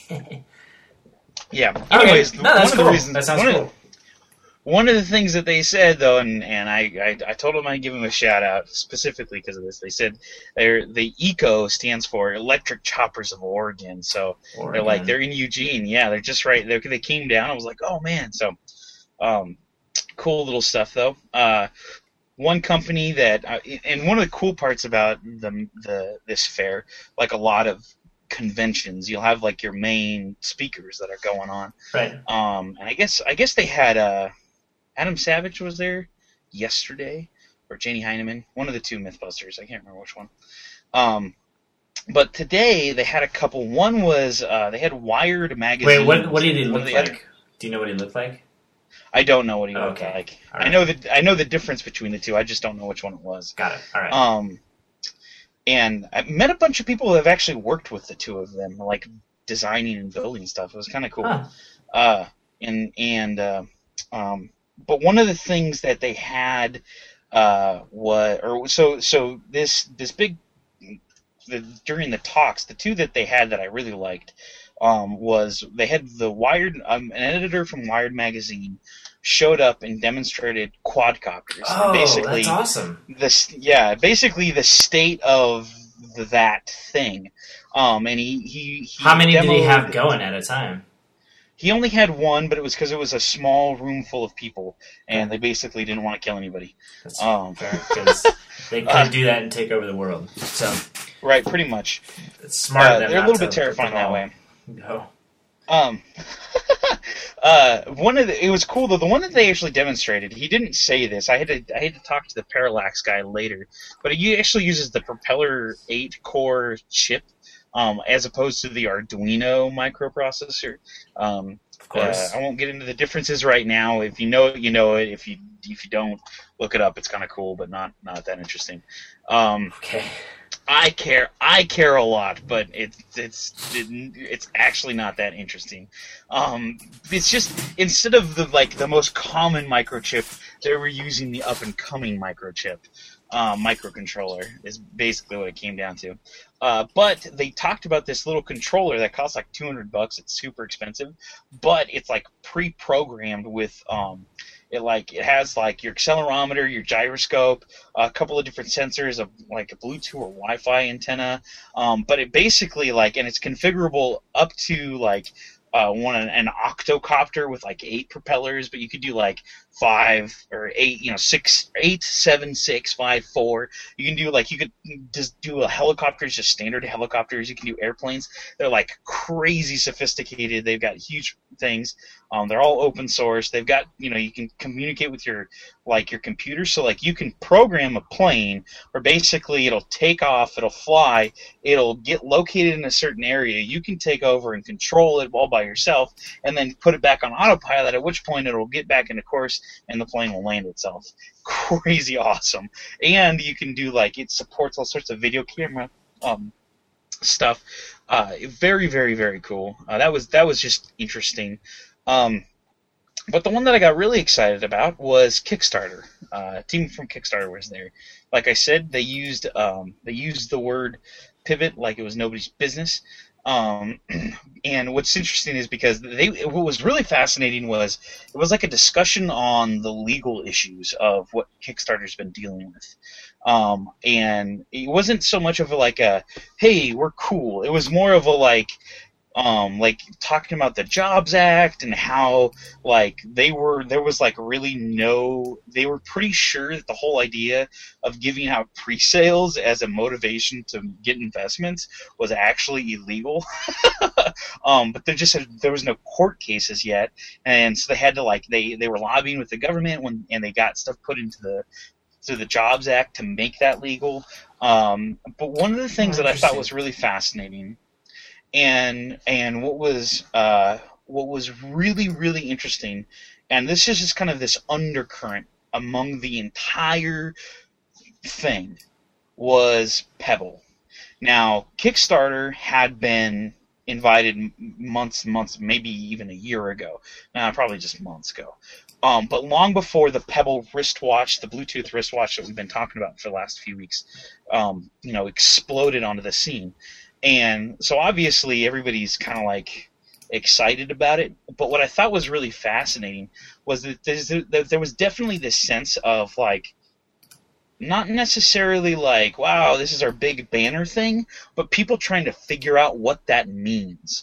Yeah. Okay. Anyways, No, that's cool. That sounds cool. One of the things that they said, though, and I told them I'd give them a shout-out specifically because of this, they said the ECO stands for Electric Choppers of Oregon. So they're in Eugene. Yeah, they're just right. They came down. I was like, oh, man. So cool little stuff, though. One company that and one of the cool parts about this fair, like a lot of conventions, you'll have your main speakers that are going on. Right. And I guess they had Adam Savage was there yesterday, or Janie Heineman, one of the two Mythbusters. I can't remember which one. But today they had a couple. One was they had Wired magazine. Wait, what did he look like? Do you know what he looked like? I don't know what he looked like. Right. I know the difference between the two. I just don't know which one it was. Got it. All right. And I met a bunch of people who have actually worked with the two of them, designing and building stuff. It was kind of cool. Huh. But one of the things that they had during the talks, the two that they had that I really liked was they had the Wired, an editor from Wired magazine showed up and demonstrated quadcopters. Oh, basically, that's awesome. Basically the state of that thing. And he how many did he have going at a time? He only had one, but it was because it was a small room full of people, and they basically didn't want to kill anybody. That's fair, because they could do that and take over the world. So right, pretty much. It's smart of them. They're a little bit terrifying that way. No. It was cool though. The one that they actually demonstrated, he didn't say this. I had to talk to the Parallax guy later, but he actually uses the Propeller 8 core chip, as opposed to the Arduino microprocessor. Of course. I won't get into the differences right now. If you know it, you know it. If you don't, look it up. It's kind of cool, but not that interesting. Okay. I care a lot, but it's actually not that interesting. It's just, instead of the most common microchip, they were using the up and coming microchip. Microcontroller is basically what it came down to. But they talked about this little controller that costs like $200. It's super expensive, but it's like pre-programmed with it has like your accelerometer, your gyroscope, a couple of different sensors of like a Bluetooth or Wi-Fi antenna. But it basically and it's configurable up to like an octocopter with like 8 propellers, but you could do like 5 or 8, 6, 8, 7, 6, 5, 4. You can do you could just do helicopters, just standard helicopters. You can do airplanes. They're like crazy sophisticated. They've got huge things. They're all open source. They've got, you can communicate with your computer. So you can program a plane where basically it'll take off, it'll fly, it'll get located in a certain area. You can take over and control it all by yourself, and then put it back on autopilot, at which point it'll get back into course and the plane will land itself. Crazy awesome. And you can do it supports all sorts of video camera stuff. Very, very, very cool. That was just interesting. But the one that I got really excited about was Kickstarter. Team from Kickstarter was there. Like I said, they used the word pivot like it was nobody's business. And what's interesting is because what was really fascinating was it was like a discussion on the legal issues of what Kickstarter's been dealing with. And it wasn't so much of a hey, we're cool. It was more of a talking about the Jobs Act and how they were pretty sure that the whole idea of giving out pre-sales as a motivation to get investments was actually illegal. But there was no court cases yet, and so they had to they were lobbying with the government and they got stuff put into the Jobs Act to make that legal. But one of the things that I thought was really fascinating, and what was really, really interesting, and this is just kind of this undercurrent among the entire thing, was Pebble. Now, Kickstarter had been invited months, maybe even a year ago. Probably just months ago. But long before the Pebble wristwatch, the Bluetooth wristwatch that we've been talking about for the last few weeks, exploded onto the scene. And so obviously everybody's kind of excited about it. But what I thought was really fascinating was that there was definitely this sense of not necessarily wow, this is our big banner thing, but people trying to figure out what that means.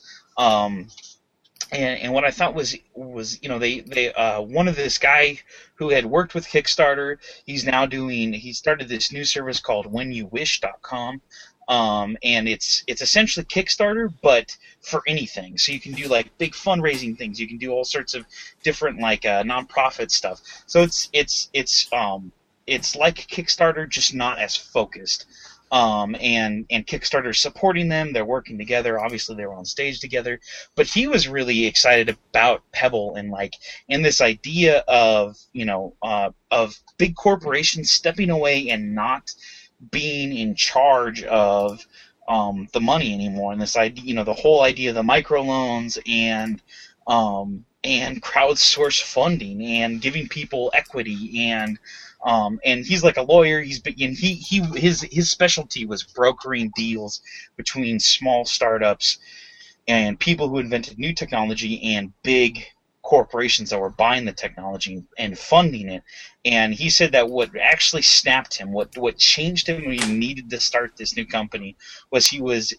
And what I thought was they one of this guy who had worked with Kickstarter, he started this new service called WhenYouWish.com. And it's essentially Kickstarter, but for anything. So you can do big fundraising things. You can do all sorts of different nonprofit stuff. So it's like Kickstarter, just not as focused. And Kickstarter's supporting them. They're working together. Obviously, they were on stage together. But he was really excited about Pebble and this idea of big corporations stepping away and not being in charge of the money anymore, and this idea, the whole idea of the microloans and crowdsource funding and giving people equity and he's like a lawyer. His specialty was brokering deals between small startups and people who invented new technology and big corporations that were buying the technology and funding it. And he said that what actually snapped him, what changed him when he needed to start this new company, was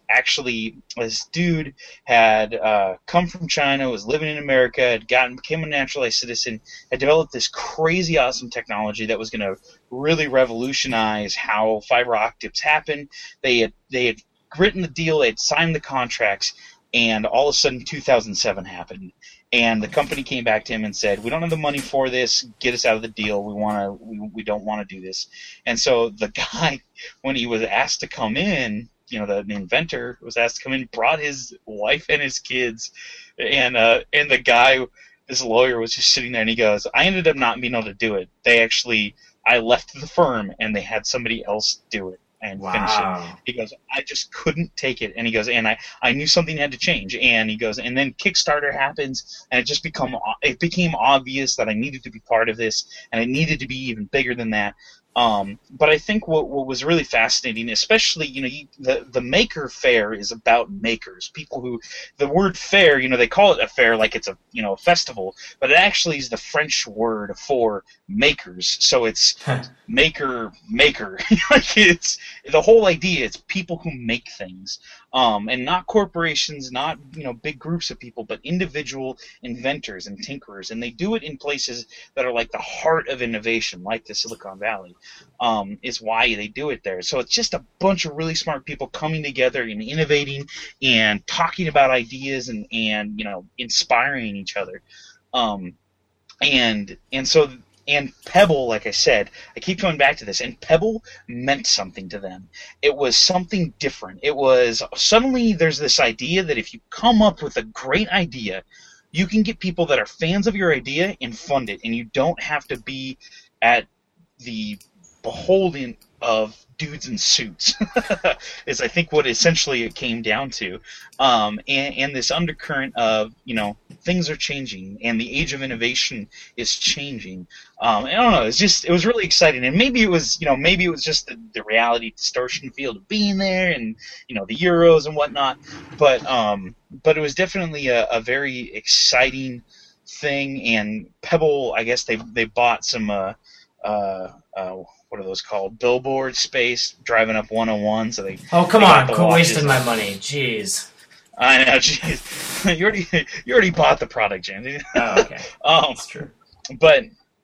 this dude had come from China, was living in America, became a naturalized citizen, had developed this crazy awesome technology that was going to really revolutionize how fiber optics happen. They had written the deal, they had signed the contracts, and all of a sudden 2007 happened. And the company came back to him and said, "We don't have the money for this. Get us out of the deal. We don't want to do this." And so the guy, when he was asked to come in, the inventor was asked to come in, brought his wife and his kids, and the guy, this lawyer, was just sitting there, and he goes, "I ended up not being able to do it. I left the firm, and they had somebody else do it and finish it." He goes, "I just couldn't take it." And he goes, "And I knew something had to change." And he goes, "And then Kickstarter happens, and it became obvious that I needed to be part of this, and it needed to be even bigger than that." But I think what was really fascinating, especially, the Maker Faire is about makers, people who, the word fair, they call it a fair like it's a festival, but it actually is the French word for makers. So it's maker. Like, it's the whole idea. It's people who make things, and not corporations, not big groups of people, but individual inventors and tinkerers, and they do it in places that are like the heart of innovation, like the Silicon Valley. Is why they do it there. So it's just a bunch of really smart people coming together and innovating and talking about ideas and inspiring each other. And Pebble, like I said, I keep coming back to this, and Pebble meant something to them. It was something different. It was, suddenly there's this idea that if you come up with a great idea, you can get people that are fans of your idea and fund it, and you don't have to be at the beholden of dudes in suits, is I think what essentially it came down to. And this undercurrent of, things are changing and the age of innovation is changing. I don't know, it was really exciting. And maybe it was, just the reality distortion field of being there and, the Euros and whatnot. But it was definitely a very exciting thing. And Pebble, I guess they bought some, what are those called? Billboard space, driving up 101. So they. Oh, come on! Quit wasting my money. Jeez. I know. Jeez. you already bought the product, Jan. Oh, okay. That's true. But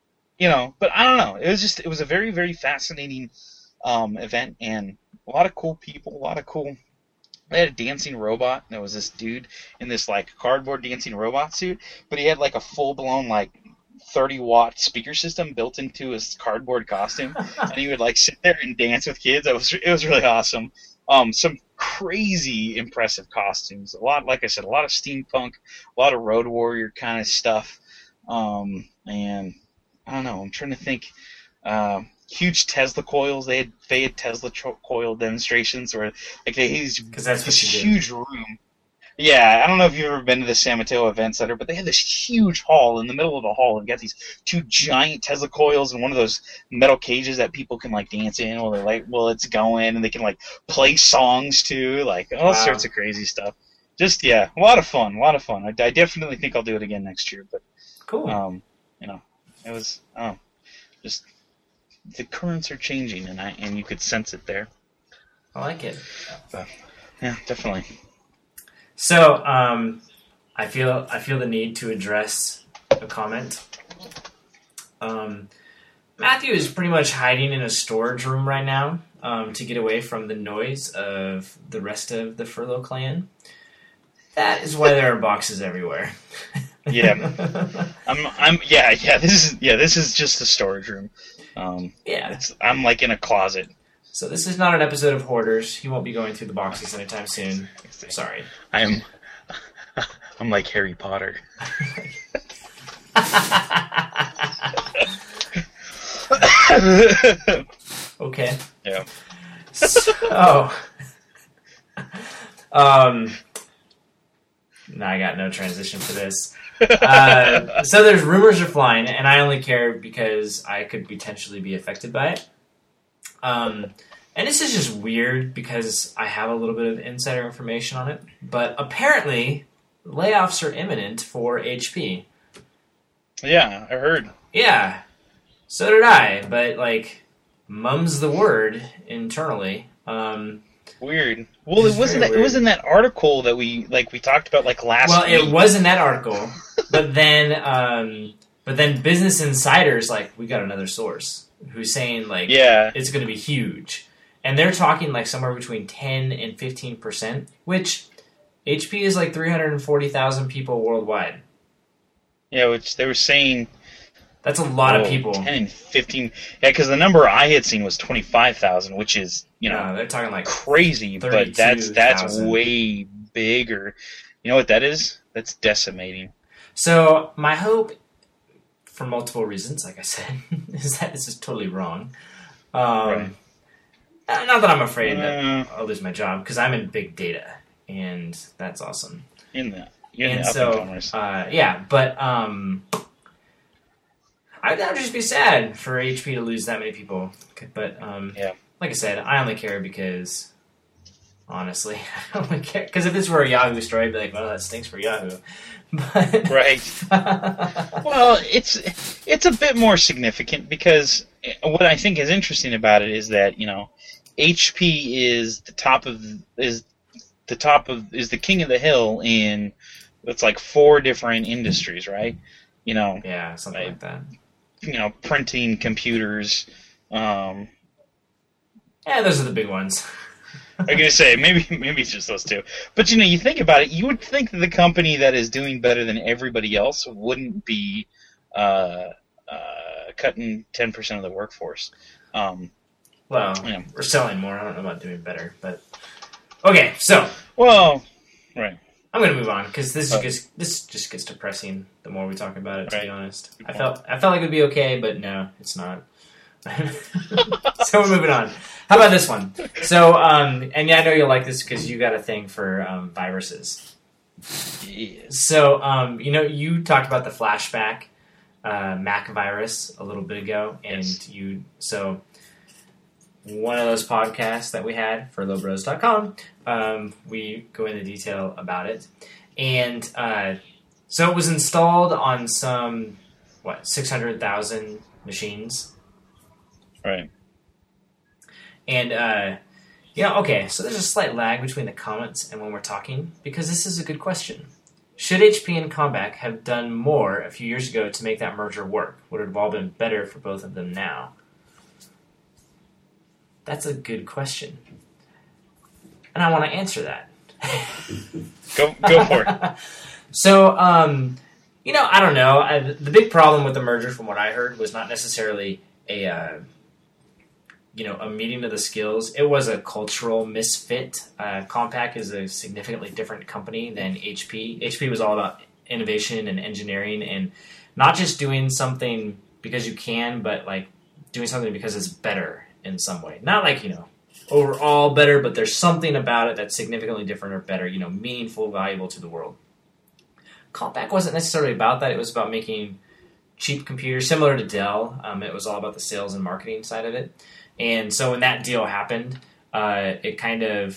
I don't know. It was a very, very fascinating event, and a lot of cool people, They had a dancing robot. There was this dude in this like cardboard dancing robot suit, but he had like a full blown 30-watt speaker system built into his cardboard costume, and he would like sit there and dance with kids. It was really awesome. Some crazy impressive costumes. Like I said, a lot of steampunk, a lot of Road Warrior kind of stuff. And I don't know. I'm trying to think. Huge Tesla coils. They had Tesla coil demonstrations where like they had this huge room. Yeah, I don't know if you've ever been to the San Mateo Event Center, but they had this huge hall. In the middle of the hall, and got these two giant Tesla coils and one of those metal cages that people can like dance in while it's going, and they can like play songs too, like all sorts of crazy stuff. Just a lot of fun, I definitely think I'll do it again next year. But cool. It was just the currents are changing, and you could sense it there. I like it. So, yeah, definitely. So, I feel the need to address a comment. Matthew is pretty much hiding in a storage room right now to get away from the noise of the rest of the Furlough clan. That is why there are boxes everywhere. Yeah, This is just a storage room. I'm like in a closet. So this is not an episode of Hoarders. He won't be going through the boxes anytime soon. Sorry. I'm like Harry Potter. Okay. Yeah. So, no, I got no transition for this. So there's rumors are flying, and I only care because I could potentially be affected by it. And this is just weird because I have a little bit of insider information on it, but apparently layoffs are imminent for HP. Yeah, I heard. Yeah, so did I, but mum's the word internally. Weird. Well, it was in that article that we talked about last week. Well, it was in that article, but then Business Insider's we got another source who's saying it's going to be huge. And they're talking somewhere between 10 and 15%, which HP is 340,000 people worldwide. Yeah, which they were saying. That's a lot of people. 10 and 15. Yeah, because the number I had seen was 25,000, which is, they're talking like crazy, but that's way bigger. You know what that is? That's decimating. So my hope, for multiple reasons, like I said, is that this is totally wrong. Right. Not that I'm afraid that I'll lose my job, because I'm in big data, and that's awesome. But I would just be sad for HP to lose that many people. But like I said, I only care because, honestly, I only care. Because if this were a Yahoo story, I'd be like, well, that stinks for Yahoo. But right. Well, it's a bit more significant because what I think is interesting about it is that, HP is the king of the hill in, it's like 4 different industries, right? Yeah, something like that. Printing, computers. Yeah, those are the big ones. I'm going to say, maybe it's just those 2. But, you think about it, you would think that the company that is doing better than everybody else wouldn't be cutting 10% of the workforce. We're selling more. I don't know about doing better, but... Okay, so... Well, right. I'm going to move on, because this just gets depressing the more we talk about it, to be honest. I felt like it would be okay, but no, it's not. So we're moving on. How about this one? So, and I know you'll like this because you got a thing for viruses. Yeah. So, you talked about the flashback Mac virus a little bit ago, and so one of those podcasts that we had for lowbros.com, we go into detail about it. And so it was installed on some, 600,000 machines. Right. And, okay, so there's a slight lag between the comments and when we're talking, because this is a good question. Should HP and Compaq have done more a few years ago to make that merger work? Would it have all been better for both of them now? That's a good question. And I want to answer that. Go for it. So, I don't know. The big problem with the merger, from what I heard, was not necessarily a meeting of the skills. It was a cultural misfit. Compaq is a significantly different company than HP. HP was all about innovation and engineering, and not just doing something because you can, but like doing something because it's better in some way. Not like, overall better, but there's something about it that's significantly different or better, meaningful, valuable to the world. Compaq wasn't necessarily about that. It was about making cheap computers, similar to Dell. It was all about the sales and marketing side of it. And so when that deal happened, it kind of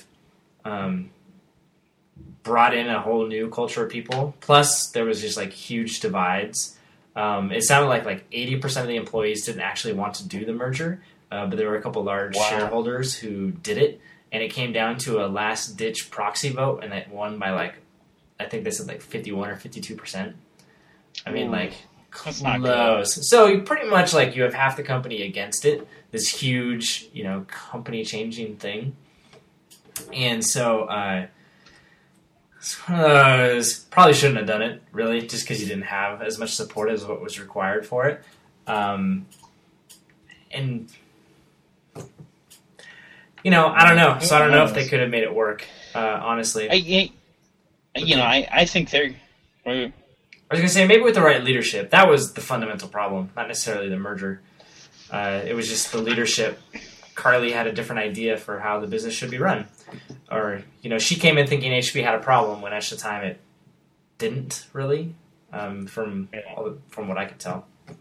brought in a whole new culture of people. Plus, there was just like huge divides. It sounded like 80% of the employees didn't actually want to do the merger, but there were a couple large shareholders who did it. And it came down to a last-ditch proxy vote, and it won by I think they said 51 or 52%. I mean, that's not close. good. So you pretty much you have half the company against it. This huge, company-changing thing. And so it's one of those, probably shouldn't have done it, really, just because you didn't have as much support as what was required for it. And, I don't know. So I don't know if they could have made it work, honestly. I think they're... I was going to say, maybe with the right leadership. That was the fundamental problem, not necessarily the merger. It was just the leadership. Carly had a different idea for how the business should be run. Or, she came in thinking HP had a problem when at the time it didn't really, from what I could tell.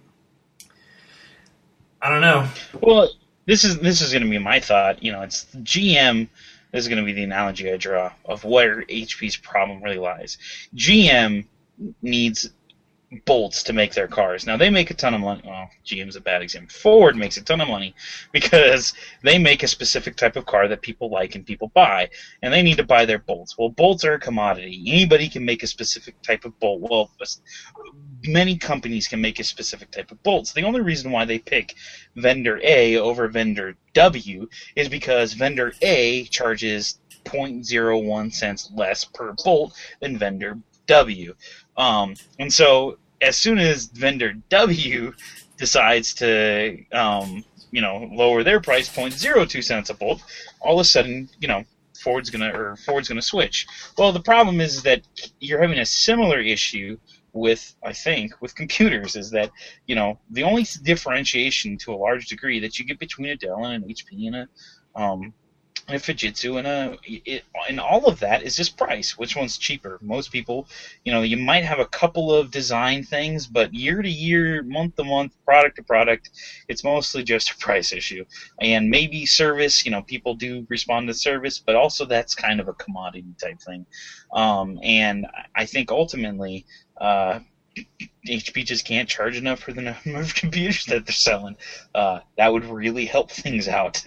I don't know. Well, this is going to be my thought. It's GM. This is going to be the analogy I draw of where HP's problem really lies. GM needs bolts to make their cars. Now, they make a ton of money. Well, GM's a bad example. Ford makes a ton of money because they make a specific type of car that people like and people buy, and they need to buy their bolts. Well, bolts are a commodity. Anybody can make a specific type of bolt. Well, many companies can make a specific type of bolts. The only reason why they pick vendor A over vendor W is because vendor A charges 0.01 cents less per bolt than vendor W. And so as soon as vendor W decides to, lower their price point 0.02 cents a bolt, all of a sudden, Ford's gonna switch. Well, the problem is that you're having a similar issue with computers, is that, the only differentiation to a large degree that you get between a Dell and an HP and a Fujitsu and all of that is just price. Which one's cheaper? Most people, you might have a couple of design things, but year to year, month to month, product to product, it's mostly just a price issue. And maybe service, people do respond to service, but also that's kind of a commodity type thing. And I think ultimately, HP just can't charge enough for the number of computers that they're selling. That would really help things out.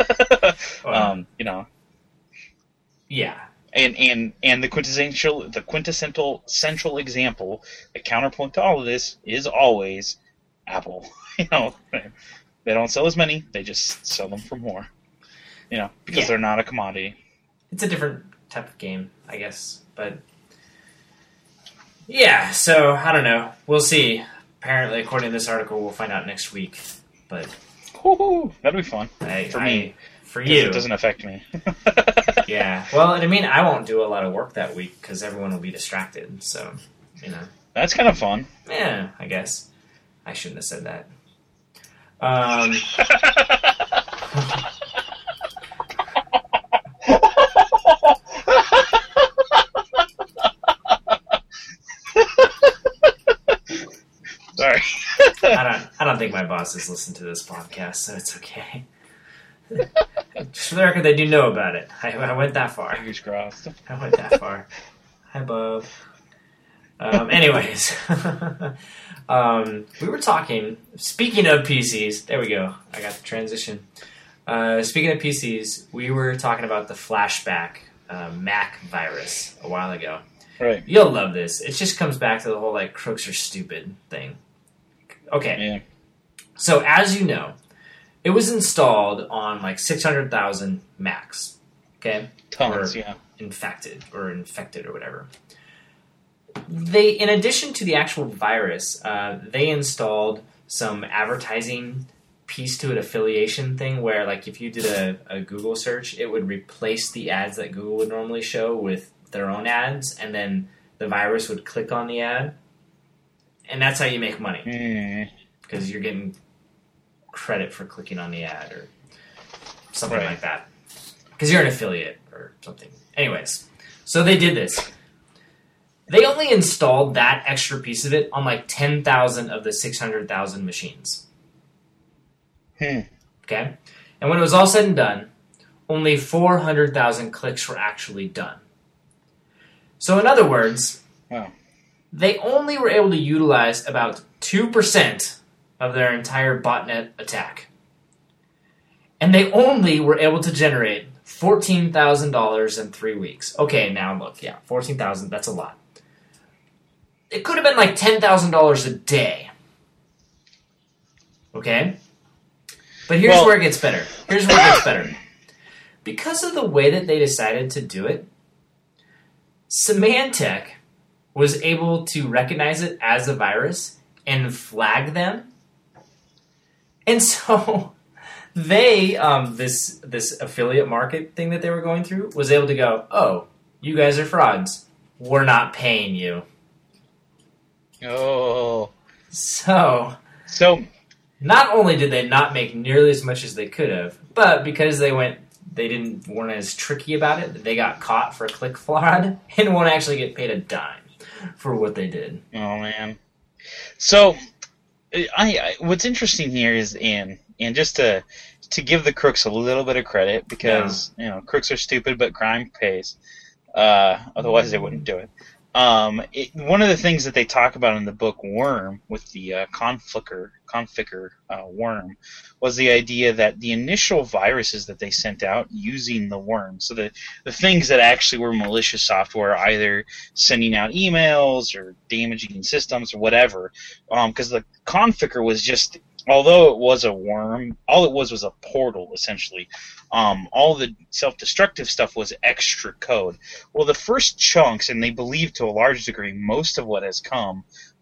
Yeah. And the quintessential central example, the counterpoint to all of this is always Apple. They don't sell as many; they just sell them for more. Because they're not a commodity. It's a different type of game, I guess, but. Yeah, so, I don't know. We'll see. Apparently, according to this article, we'll find out next week. But woohoo, that'll be fun. For me. For you. It doesn't affect me. Yeah. Well, I won't do a lot of work that week because everyone will be distracted. So, That's kind of fun. Yeah, I guess. I shouldn't have said that. Sorry. I don't think my bosses listen to this podcast, so it's okay. Just for the record, they do know about it. I went that far. Fingers crossed. I went that far. Hi, Bob. Anyways, we were talking. Speaking of PCs, there we go. I got the transition. Speaking of PCs, we were talking about the flashback Mac virus a while ago. Right. You'll love this. It just comes back to the whole crooks are stupid thing. Okay. Yeah. So as you know, it was installed on 600,000 Macs. Okay. Tons, yeah. Infected or whatever. They, in addition to the actual virus, they installed some advertising piece to it, affiliation thing, where if you did a Google search, it would replace the ads that Google would normally show with their own ads, and then the virus would click on the ad, and that's how you make money, because you're getting credit for clicking on the ad or something like that, because you're an affiliate or something. Anyways, so they did this. They only installed that extra piece of it on 10,000 of the 600,000 machines. Okay? And when it was all said and done, only 400,000 clicks were actually done. So in other words, they only were able to utilize about 2% of their entire botnet attack. And they only were able to generate $14,000 in 3 weeks. Okay, now look, $14,000, that's a lot. It could have been $10,000 a day. Okay? But here's where it gets better. Because of the way that they decided to do it, Symantec was able to recognize it as a virus and flag them. And so they, this affiliate market thing that they were going through, was able to go, oh, you guys are frauds. We're not paying you. Oh. So not only did they not make nearly as much as they could have, but because they weren't as tricky about it, they got caught for click fraud and won't actually get paid a dime for what they did. Oh man. So what's interesting here is and just to give the crooks a little bit of credit, because crooks are stupid but crime pays. Otherwise they wouldn't do it. One of the things that they talk about in the book Worm, with the Conficker worm, was the idea that the initial viruses that they sent out using the worm, so the things that actually were malicious software, either sending out emails or damaging systems or whatever, because the Conficker was just, although it was a worm, all it was a portal, essentially. All the self-destructive stuff was extra code. Well, the first chunks, and they believe to a large degree most of what has come,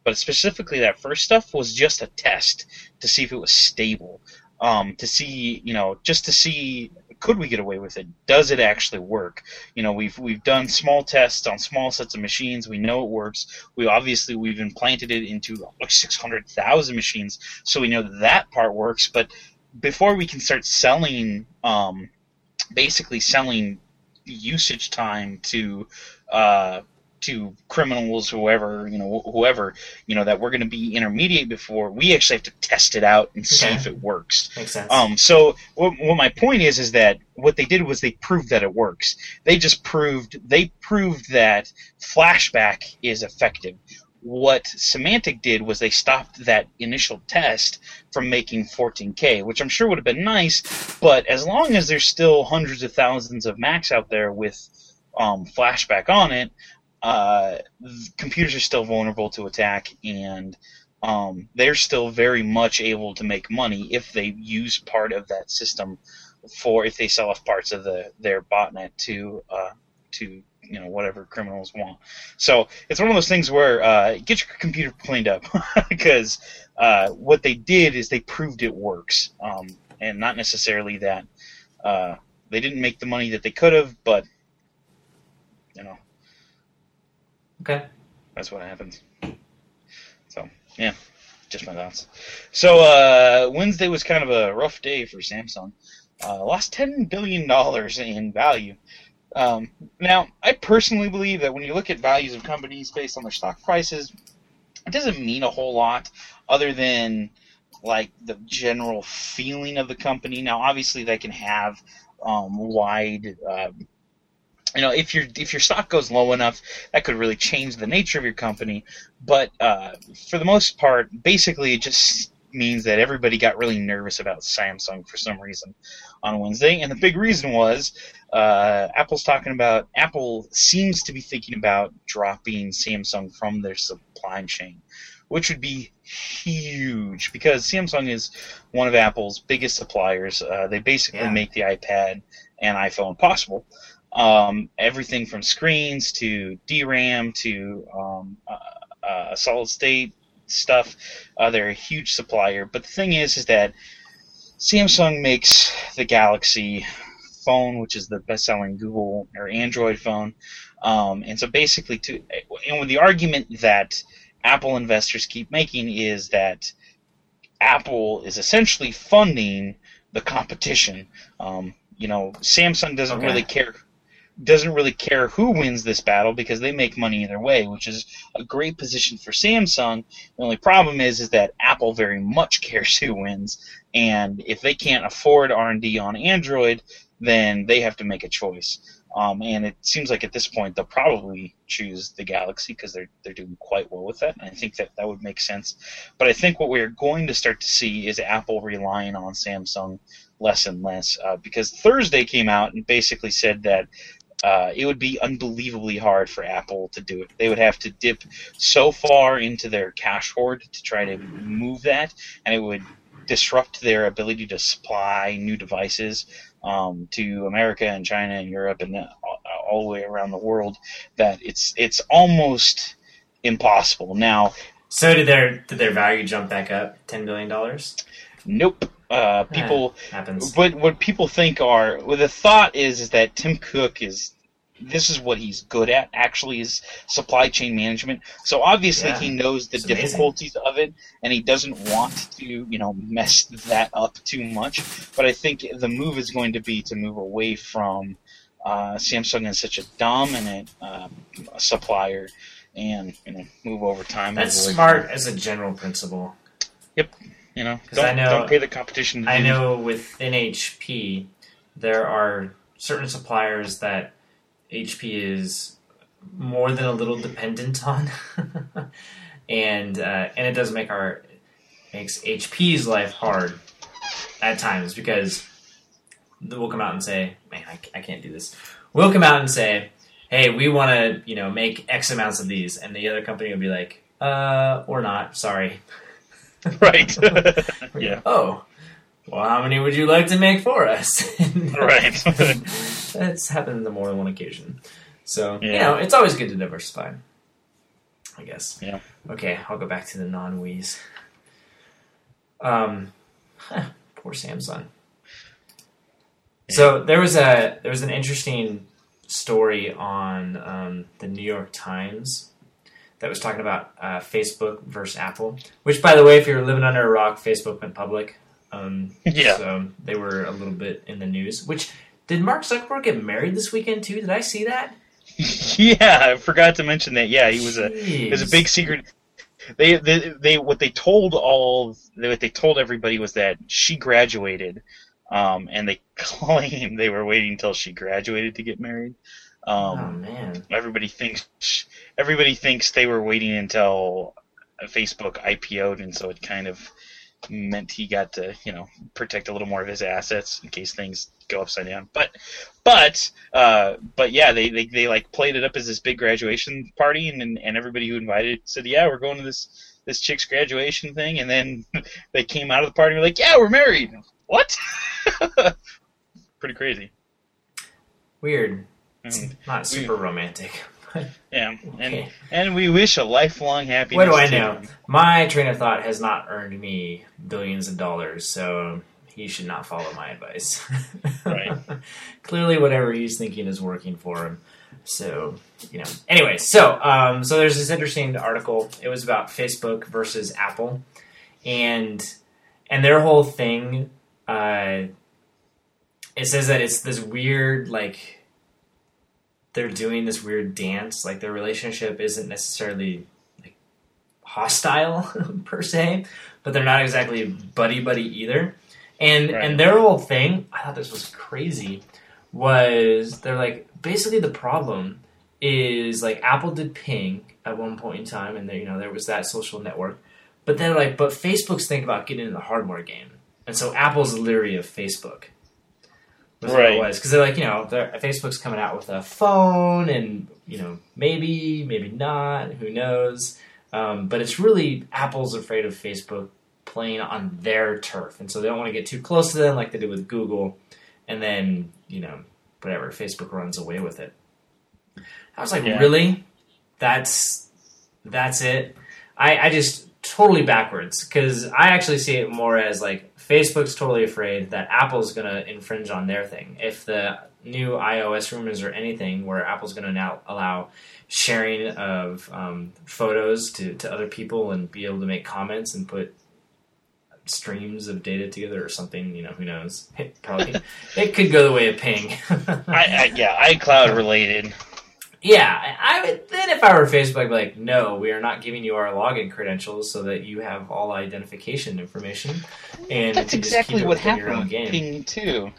but specifically that first stuff was just a test to see if it was stable, to see, just to see, could we get away with it? Does it actually work? We've done small tests on small sets of machines. We know it works. We've implanted it into like 600,000 machines, so we know that part works. But before we can start selling, basically selling usage time to criminals, whoever, that we're going to be intermediate before, we actually have to test it out and see if it works. Makes sense. So what my point is that what they did was they proved that it works. They proved that flashback is effective. What Symantec did was they stopped that initial test from making 14K, which I'm sure would have been nice, but as long as there's still hundreds of thousands of Macs out there with flashback on it, computers are still vulnerable to attack, and they're still very much able to make money if they use part of that system if they sell off parts of their botnet to whatever criminals want. So it's one of those things where get your computer cleaned up because what they did is they proved it works, and not necessarily that they didn't make the money that they could have, but okay, that's what happens. So yeah, just my thoughts. So Wednesday was kind of a rough day for Samsung. Lost $10 billion in value. Now, I personally believe that when you look at values of companies based on their stock prices, it doesn't mean a whole lot other than like the general feeling of the company. Now, obviously, they can have wide. If your stock goes low enough, that could really change the nature of your company. But for the most part, basically, it just means that everybody got really nervous about Samsung for some reason on Wednesday, and the big reason was Apple seems to be thinking about dropping Samsung from their supply chain, which would be huge because Samsung is one of Apple's biggest suppliers. They basically make the iPad and iPhone possible. Everything from screens to DRAM to solid state stuff. They're a huge supplier. But the thing is that Samsung makes the Galaxy phone, which is the best-selling Google or Android phone. And so basically, the argument that Apple investors keep making is that Apple is essentially funding the competition. Samsung doesn't really care who wins this battle because they make money either way, which is a great position for Samsung. The only problem is that Apple very much cares who wins, and if they can't afford R&D on Android, then they have to make a choice. And it seems like at this point they'll probably choose the Galaxy because they're doing quite well with that, and I think that would make sense. But I think what we're going to start to see is Apple relying on Samsung less and less, because Thursday came out and basically said that it would be unbelievably hard for Apple to do it. They would have to dip so far into their cash hoard to try to move that, and it would disrupt their ability to supply new devices to America and China and Europe and all the way around the world, that it's almost impossible. Now, so did their value jump back up $10 billion? Nope. People happens. But what people think the thought is that Tim Cook this is what he's good at, actually, is supply chain management. So obviously he knows the difficulties of it, and he doesn't want to, mess that up too much. But I think the move is going to be to move away from Samsung as such a dominant supplier, and move over time. That's smart as a general principle. Yep. Don't pay the competition. I know within HP, there are certain suppliers that HP is more than a little dependent on, and it does makes HP's life hard at times because we'll come out and say, "Man, I can't do this." We'll come out and say, "Hey, we want to make X amounts of these," and the other company will be like, "Or not, sorry." Right. Yeah. Oh, well, how many would you like to make for us? Right. That's happened on more than one occasion. So, it's always good to diversify. I guess. Yeah. Okay, I'll go back to the non-Wiis. Poor Samsung. So there was an interesting story on the New York Times that was talking about Facebook versus Apple. Which, by the way, if you're living under a rock, Facebook went public. So they were a little bit in the news. Which, did Mark Zuckerberg get married this weekend too? Did I see that? Yeah, I forgot to mention that. Yeah, it was a big secret. What they told everybody was that she graduated, and they claimed they were waiting until she graduated to get married. Oh man! Everybody thinks they were waiting until Facebook IPO'd, and so it kind of meant he got to, protect a little more of his assets in case things go upside down. But yeah, they like played it up as this big graduation party, and everybody who invited said, yeah, we're going to this chick's graduation thing, and then they came out of the party and were like, yeah, we're married. What? Pretty crazy. Weird. Not super romantic. Yeah, Okay. and we wish a lifelong happiness. What do I know? My train of thought has not earned me billions of dollars, so he should not follow my advice. Right. Clearly, whatever he's thinking is working for him. So, Anyway, so there's this interesting article. It was about Facebook versus Apple, and their whole thing. It says that it's this weird, like, they're doing this weird dance. Like, their relationship isn't necessarily like hostile per se, but they're not exactly buddy either. And their whole thing, I thought this was crazy, was they're like, basically the problem is, like, Apple did Ping at one point in time, and there was that social network. But then, but Facebook's thinking about getting in the hardware game, and so Apple's leery of Facebook. Was what it was, because they're like, Facebook's coming out with a phone, and maybe not, who knows? But it's really Apple's afraid of Facebook playing on their turf, and so they don't want to get too close to them like they did with Google, and then whatever, Facebook runs away with it. I was like, really? That's it? I just totally backwards, because I actually see it more as like Facebook's totally afraid that Apple's going to infringe on their thing. If the new iOS rumors or anything where Apple's going to now allow sharing of photos to other people and be able to make comments and put streams of data together or something, who knows? It could go the way of Ping. iCloud related. Yeah, then if I were Facebook, I'd be like, no, we are not giving you our login credentials so that you have all identification information. And that's exactly what happened with Ping too.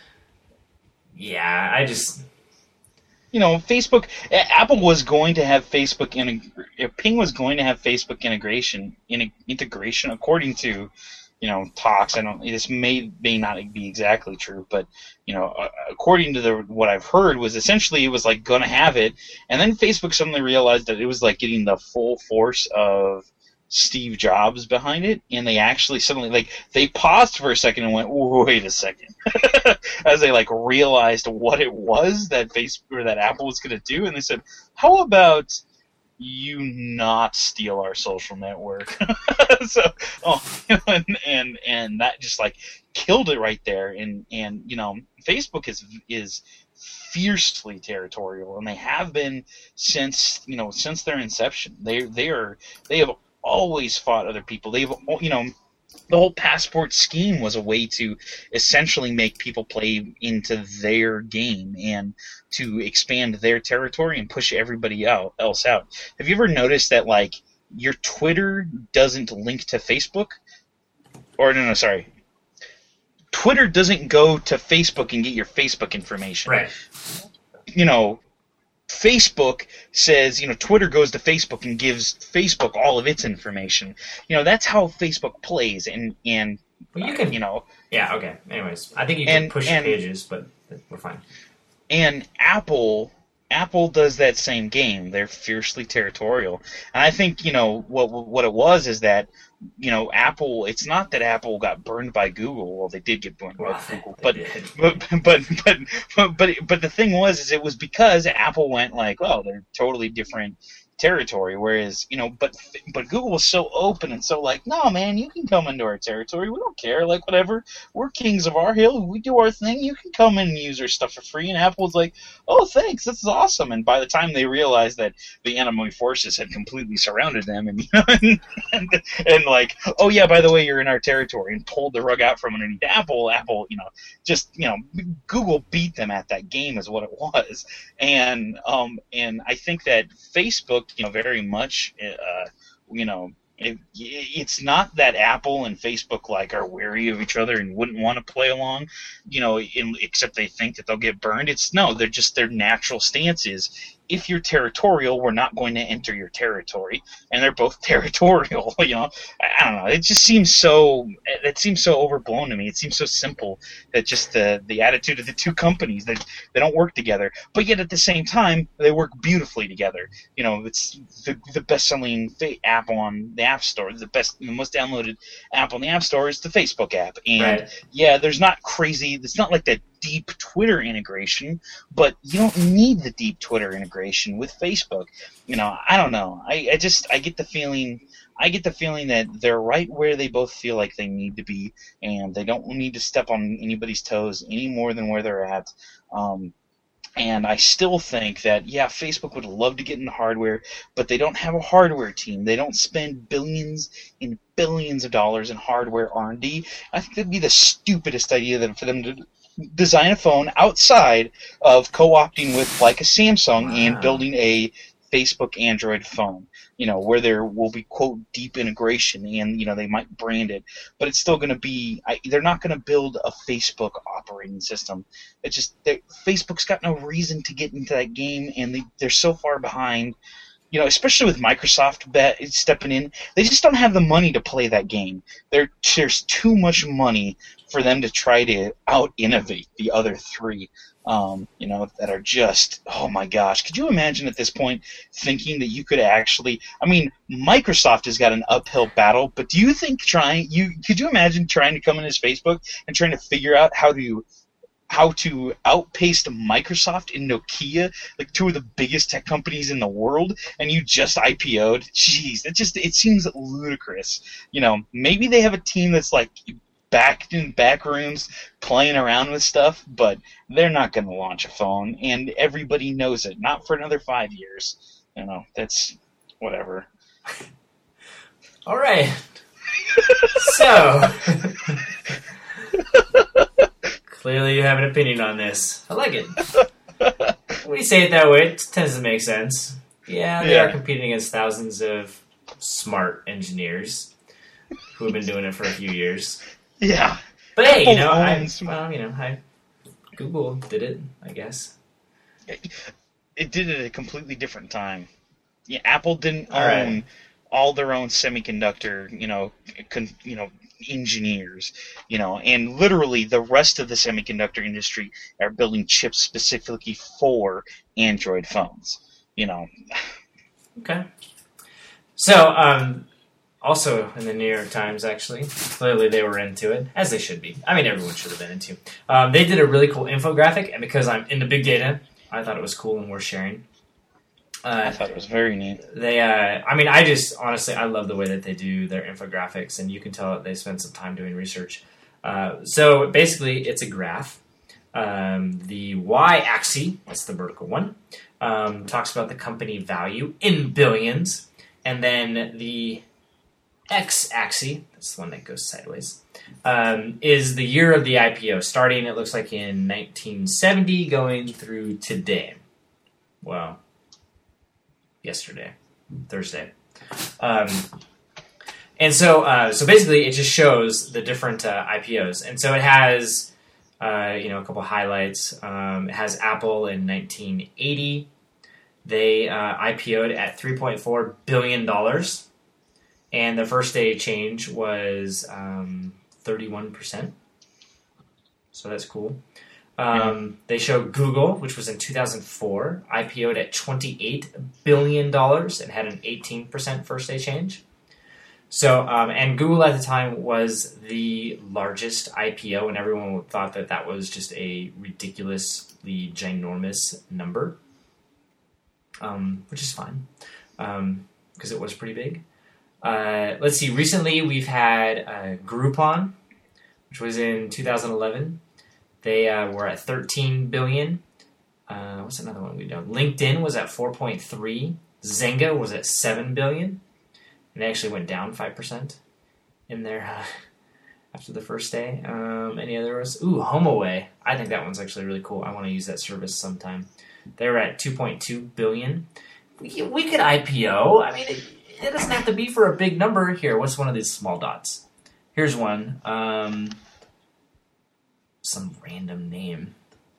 Yeah, I just... Facebook, Apple was going to have Facebook, Ping was going to have Facebook integration according to, talks. This may not be exactly true, but, according to what I've heard was essentially it was like going to have it. And then Facebook suddenly realized that it was like getting the full force of Steve Jobs behind it. And they actually suddenly, they paused for a second and went, wait a second, as they realized what it was that Facebook or that Apple was going to do. And they said, how about you not steal our social network? So, and that just killed it right there. And Facebook is fiercely territorial, and they have been since their inception. They have always fought other people. They've the whole passport scheme was a way to essentially make people play into their game and to expand their territory and push everybody else out. Have you ever noticed that your Twitter doesn't link to Facebook? Or no, sorry. Twitter doesn't go to Facebook and get your Facebook information. Right. Facebook says, Twitter goes to Facebook and gives Facebook all of its information. That's how Facebook plays, and well, you can, yeah, okay. Anyways, I think you can push pages, but we're fine. And Apple does that same game. They're fiercely territorial, and I think what it was is that Apple. It's not that Apple got burned by Google. Well, they did get burned by Google, but the thing was, it was because Apple went they're totally different territory. Whereas, but Google was so open and so like, no, man, you can come into our territory. We don't care. Like, whatever. We're kings of our hill. We do our thing. You can come in and use our stuff for free. And Apple was like, oh, thanks. This is awesome. And by the time they realized that the enemy forces had completely surrounded them, and and like, oh yeah, by the way, you're in our territory, and pulled the rug out from underneath Apple. Google beat them at that game, is what it was. And I think that Facebook, very much, it's not that Apple and Facebook like are wary of each other and wouldn't want to play along, except they think that they'll get burned. They're just their natural stance is, if you're territorial, we're not going to enter your territory, and they're both territorial. I don't know. It seems so overblown to me. It seems so simple that just the attitude of the two companies, that they don't work together, but yet at the same time they work beautifully together. It's the best-selling app on the App Store, the most downloaded app on the App Store is the Facebook app, and right. Yeah, there's not crazy. It's not like that deep Twitter integration, but you don't need the deep Twitter integration with Facebook. I don't know. I get the feeling that they're right where they both feel like they need to be, and they don't need to step on anybody's toes any more than where they're at. And I still think that, yeah, Facebook would love to get into hardware, but they don't have a hardware team. They don't spend billions and billions of dollars in hardware R&D. I think that'd be the stupidest idea for them to design a phone outside of co-opting with like a Samsung and building a Facebook Android phone, where there will be, quote, deep integration, and, they might brand it, but it's still going to be, they're not going to build a Facebook operating system. It's just, Facebook's got no reason to get into that game, and they're so far behind, especially with Microsoft stepping in. They just don't have the money to play that game. There's too much money for them to try to out-innovate the other three. That are just, oh my gosh. Could you imagine at this point thinking that you could actually, Microsoft has got an uphill battle, but do you think could you imagine trying to come in as Facebook and trying to figure out how to outpace Microsoft and Nokia, like two of the biggest tech companies in the world, and you just IPO'd? Jeez, it seems ludicrous. Maybe they have a team that's like back in back rooms playing around with stuff, but they're not going to launch a phone, and everybody knows it. Not for another 5 years. That's whatever. All right. So, clearly you have an opinion on this. I like it. When you say it that way, it tends to make sense. Yeah, they are competing against thousands of smart engineers who have been doing it for a few years. Yeah. But hey, Google did it, I guess. It did it at a completely different time. Yeah, Apple didn't own all their own semiconductor, engineers, and literally the rest of the semiconductor industry are building chips specifically for Android phones, Okay. So, also in the New York Times, actually, clearly they were into it, as they should be. Everyone should have been into. They did a really cool infographic, and because I'm into big data, I thought it was cool and worth sharing. I thought it was very neat. I just, honestly, I love the way that they do their infographics, and you can tell that they spend some time doing research. So basically, it's a graph. The y-axis, that's the vertical one, talks about the company value in billions, and then the x-axis, that's the one that goes sideways, is the year of the IPO, starting, it looks like, in 1970, going through today. Well, yesterday, Thursday. And so basically, it just shows the different IPOs. And so it has, a couple highlights. It has Apple in 1980. They IPO'd at $3.4 billion. And the first day change was 31%. So that's cool. They show Google, which was in 2004, IPO'd at $28 billion and had an 18% first day change. So, and Google at the time was the largest IPO, and everyone thought that that was just a ridiculously ginormous number, which is fine. because it was pretty big. Let's see. Recently, we've had Groupon, which was in 2011. They were at 13 billion. What's another one we've done? LinkedIn was at 4.3. Zynga was at 7 billion. And they actually went down 5% in there after the first day. Any others? HomeAway. I think that one's actually really cool. I want to use that service sometime. They were at 2.2 billion. We could IPO. I mean, it doesn't have to be for a big number. Here, what's one of these small dots? Here's one. Some random name.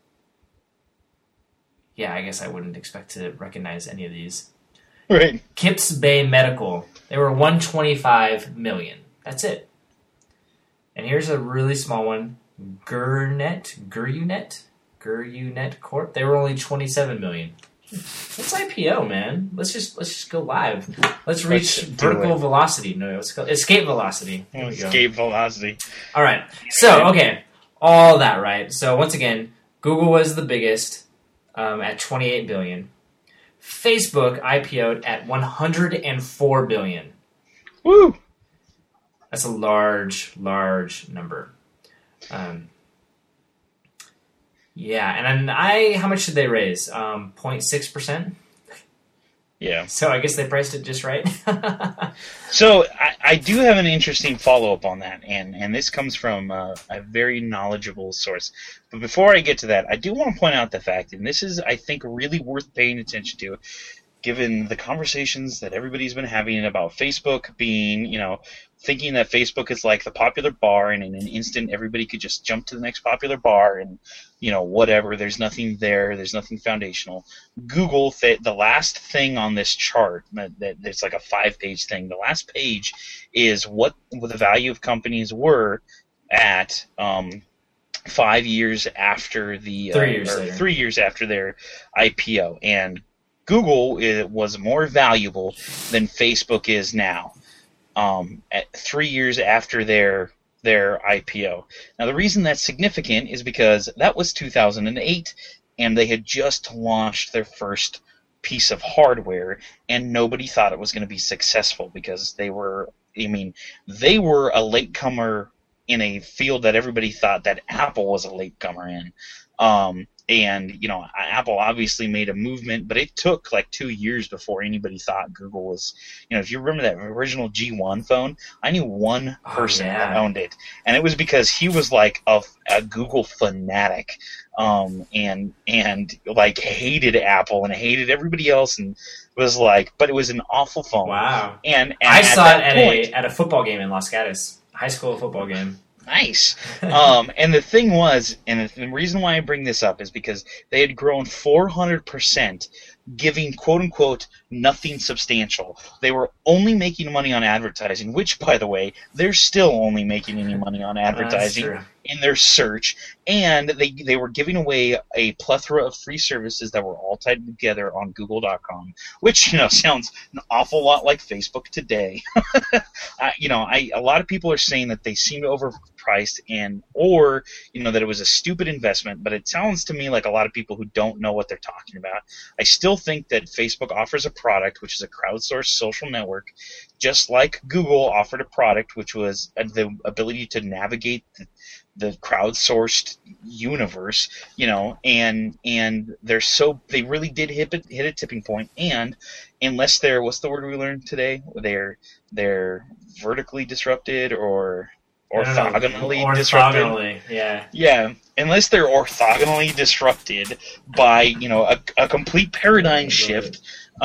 Yeah, I guess I wouldn't expect to recognize any of these. Right. Kips Bay Medical. They were 125 million. That's it. And here's a really small one. Gurunet Corp. They were only 27 million. Let's IPO, man. Let's just go live. Let's reach vertical velocity. No, it's called escape velocity. Escape velocity. All right. So, okay. All that, right? So, once again, Google was the biggest at 28 billion. Facebook IPO'd at 104 billion. Woo! That's a large number. Yeah, and then how much did they raise? 0.6%? Yeah. So I guess they priced it just right. So I do have an interesting follow-up on that, and this comes from a very knowledgeable source. But before I get to that, I do want to point out the fact, and this is, I think, really worth paying attention to, given the conversations that everybody's been having about Facebook being, thinking that Facebook is like the popular bar, and in an instant everybody could just jump to the next popular bar and, whatever. There's nothing there. There's nothing foundational. Google, the last thing on this chart, that it's like a 5-page thing. The last page is what the value of companies were at 5 years after the 3 years after their IPO, and Google was more valuable than Facebook is now. At 3 years after their IPO. Now, the reason that's significant is because that was 2008, and they had just launched their first piece of hardware, and nobody thought it was going to be successful because they were a latecomer in a field that everybody thought that Apple was a latecomer in. And, Apple obviously made a movement, but it took like 2 years before anybody thought Google was, if you remember that original G1 phone, I knew one person that owned it. And it was because he was like a Google fanatic, and like hated Apple and hated everybody else, and was like, but it was an awful phone. Wow. And I saw it at a football game in Los Gatos, high school football game. Nice. And the thing was, and the reason why I bring this up is because they had grown 400%, giving quote-unquote nothing substantial. They were only making money on advertising, which, by the way, they're still only making any money on advertising in their search. And they were giving away a plethora of free services that were all tied together on Google.com, which, sounds an awful lot like Facebook today. A lot of people are saying that they seem overpriced or that it was a stupid investment, but it sounds to me like a lot of people who don't know what they're talking about. I still think that Facebook offers a product, which is a crowdsourced social network, just like Google offered a product, which was the ability to navigate the crowdsourced universe, and they really did hit a tipping point. And unless what's the word we learned today? They're vertically disrupted or orthogonally disrupted. Yeah. Unless they're orthogonally disrupted by a complete paradigm shift,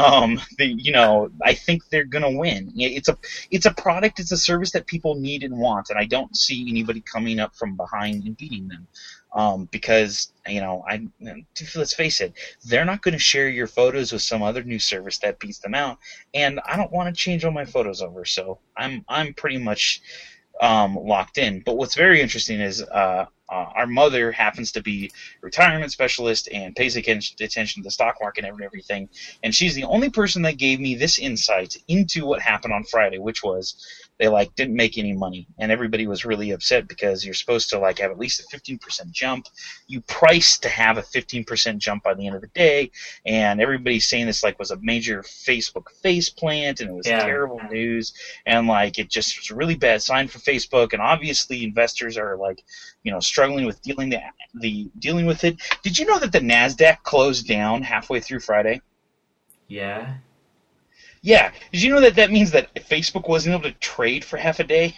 I think they're gonna win. It's a product, it's a service that people need and want, and I don't see anybody coming up from behind and beating them. Because let's face it, they're not going to share your photos with some other new service that beats them out, and I don't want to change all my photos over, so I'm pretty much locked in. But what's very interesting is our mother happens to be a retirement specialist and pays attention to the stock market and everything, and she's the only person that gave me this insight into what happened on Friday, which was they didn't make any money, and everybody was really upset because you're supposed to have at least a 15% jump. You priced to have a 15% jump by the end of the day, and everybody's saying this was a major Facebook face plant, and it was terrible news, and it just was a really bad sign for Facebook, and obviously investors are struggling with dealing with it. Did you know that the NASDAQ closed down halfway through Friday? Yeah. Yeah. Did you know that means that Facebook wasn't able to trade for half a day?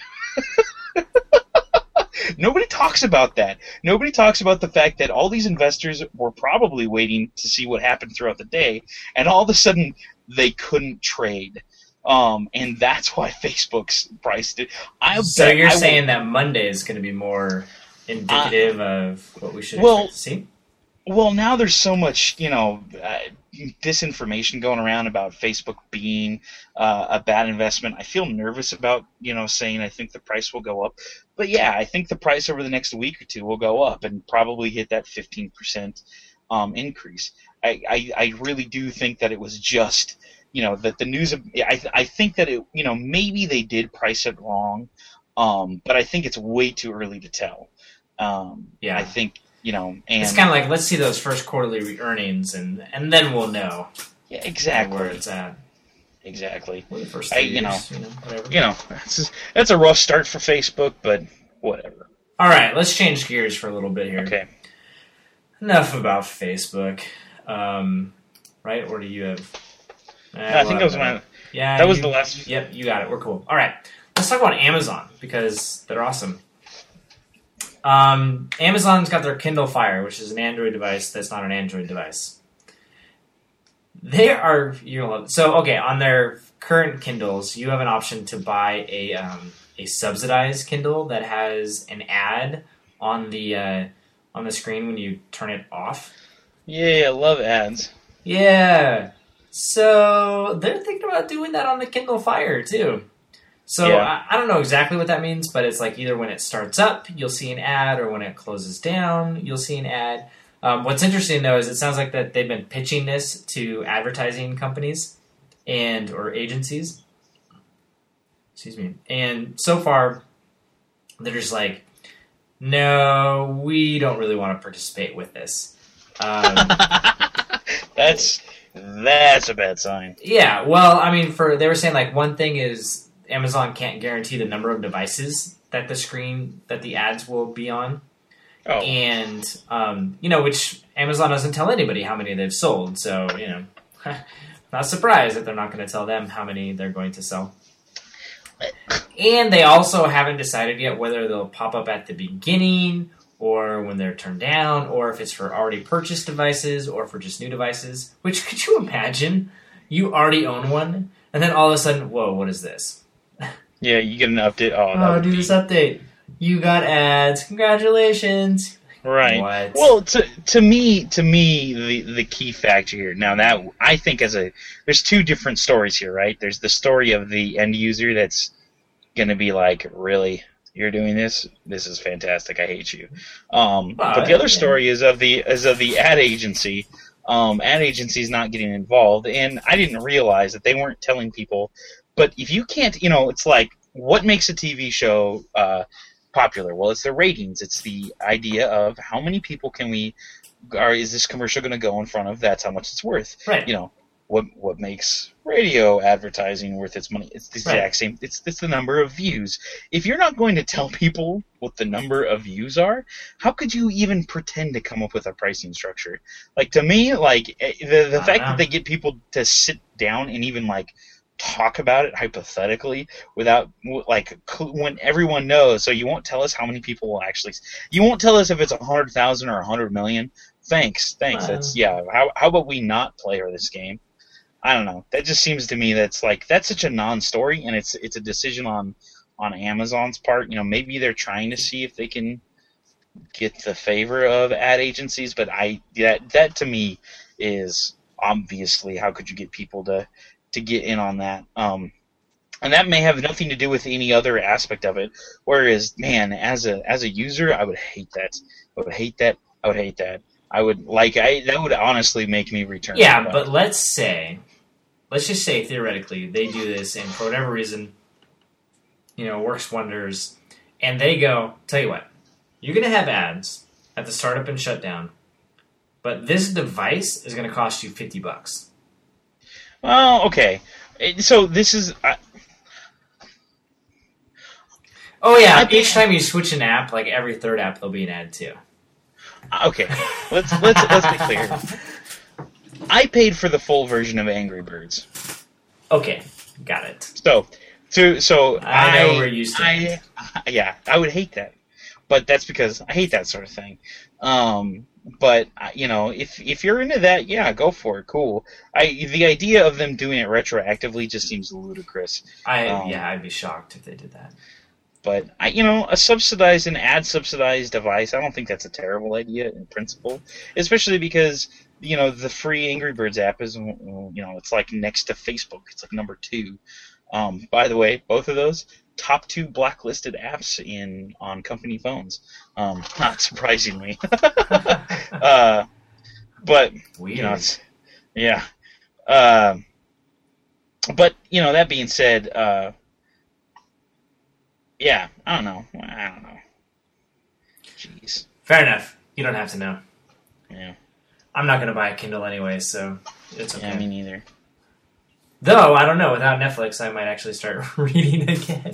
Nobody talks about that. Nobody talks about the fact that all these investors were probably waiting to see what happened throughout the day, and all of a sudden they couldn't trade. And that's why Facebook's priced it. So you're saying that Monday is going to be more indicative of what we should expect to see? Well, now there's so much, disinformation going around about Facebook being a bad investment. I feel nervous about, saying I think the price will go up. But yeah, I think the price over the next week or two will go up and probably hit that 15% increase. I really do think that it was just, that the news of, I think that it, maybe they did price it wrong, but I think it's way too early to tell. I think, and it's kind of let's see those first quarterly earnings, and then we'll know. Yeah, exactly where it's at. Exactly. Well, the first 3 years, whatever. That's a rough start for Facebook, but whatever. All right, let's change gears for a little bit here. Okay. Enough about Facebook, right? Or do you have? I think that was my. Yeah, that was the last. Yep, you got it. We're cool. All right, let's talk about Amazon because they're awesome. Amazon's got their Kindle Fire, which is an Android device that's not an Android device. They are on their current Kindles, you have an option to buy a subsidized Kindle that has an ad on the screen when you turn it off. Yeah, I love ads. Yeah, so they're thinking about doing that on the Kindle Fire too. So I don't know exactly what that means, but it's either when it starts up, you'll see an ad, or when it closes down, you'll see an ad. What's interesting, though, is it sounds like that they've been pitching this to advertising companies or agencies. Excuse me. And so far, they're just no, we don't really want to participate with this. That's a bad sign. Yeah, well, they were saying one thing is Amazon can't guarantee the number of devices that the ads will be on. Oh. And, which Amazon doesn't tell anybody how many they've sold. So, not surprised that they're not going to tell them how many they're going to sell. And they also haven't decided yet whether they'll pop up at the beginning or when they're turned down, or if it's for already purchased devices or for just new devices. Which, could you imagine? You already own one, and then all of a sudden, whoa, what is this? Yeah, you get an update. This update. You got ads. Congratulations. Right. What? Well, to me, the key factor here. Now that I think there's two different stories here, right? There's the story of the end user that's going to be really, you're doing this? This is fantastic. I hate you. But the other story is of the ad agency. Ad agency is not getting involved, and I didn't realize that they weren't telling people. But if you can't, it's what makes a TV show popular? Well, it's the ratings. It's the idea of how many people is this commercial going to go in front of? That's how much it's worth. Right. What makes radio advertising worth its money? It's the exact same. It's the number of views. If you're not going to tell people what the number of views are, how could you even pretend to come up with a pricing structure? To me, the fact that they get people to sit down and even talk about it hypothetically without when everyone knows. So you won't tell us how many people will actually. You won't tell us if it's 100,000 or 100 million. Thanks. That's How about we not play this game? I don't know. That just seems to me that's such a non-story, and it's a decision on Amazon's part. Maybe they're trying to see if they can get the favor of ad agencies, but that to me is obviously how could you get people to get in on that. And that may have nothing to do with any other aspect of it. Whereas, man, as a user, I would hate that. I would hate that. That would honestly make me return. Yeah, but let's just say theoretically they do this, and for whatever reason, works wonders. And they go, tell you what, you're going to have ads at the startup and shutdown, but this device is going to cost you $50. Well, okay. So this is... Oh yeah, each time you switch an app, like every third app, there'll be an ad too. Okay, let's be clear. I paid for the full version of Angry Birds. Okay, got it. So I know where you stand. I would hate that, but that's because I hate that sort of thing. But if you're into that, yeah, go for it. Cool. The idea of them doing it retroactively just seems ludicrous. I'd be shocked if they did that. But an ad subsidized device, I don't think that's a terrible idea in principle, especially because the free Angry Birds app is it's like next to Facebook. It's like number 2. By the way, both of those top 2 blacklisted apps on company phones. Not surprisingly, but weird. Yeah. But that being said. Yeah, I don't know. Jeez. Fair enough. You don't have to know. Yeah. I'm not going to buy a Kindle anyway, so it's okay. Yeah, me neither. Though, I don't know. Without Netflix, I might actually start reading again.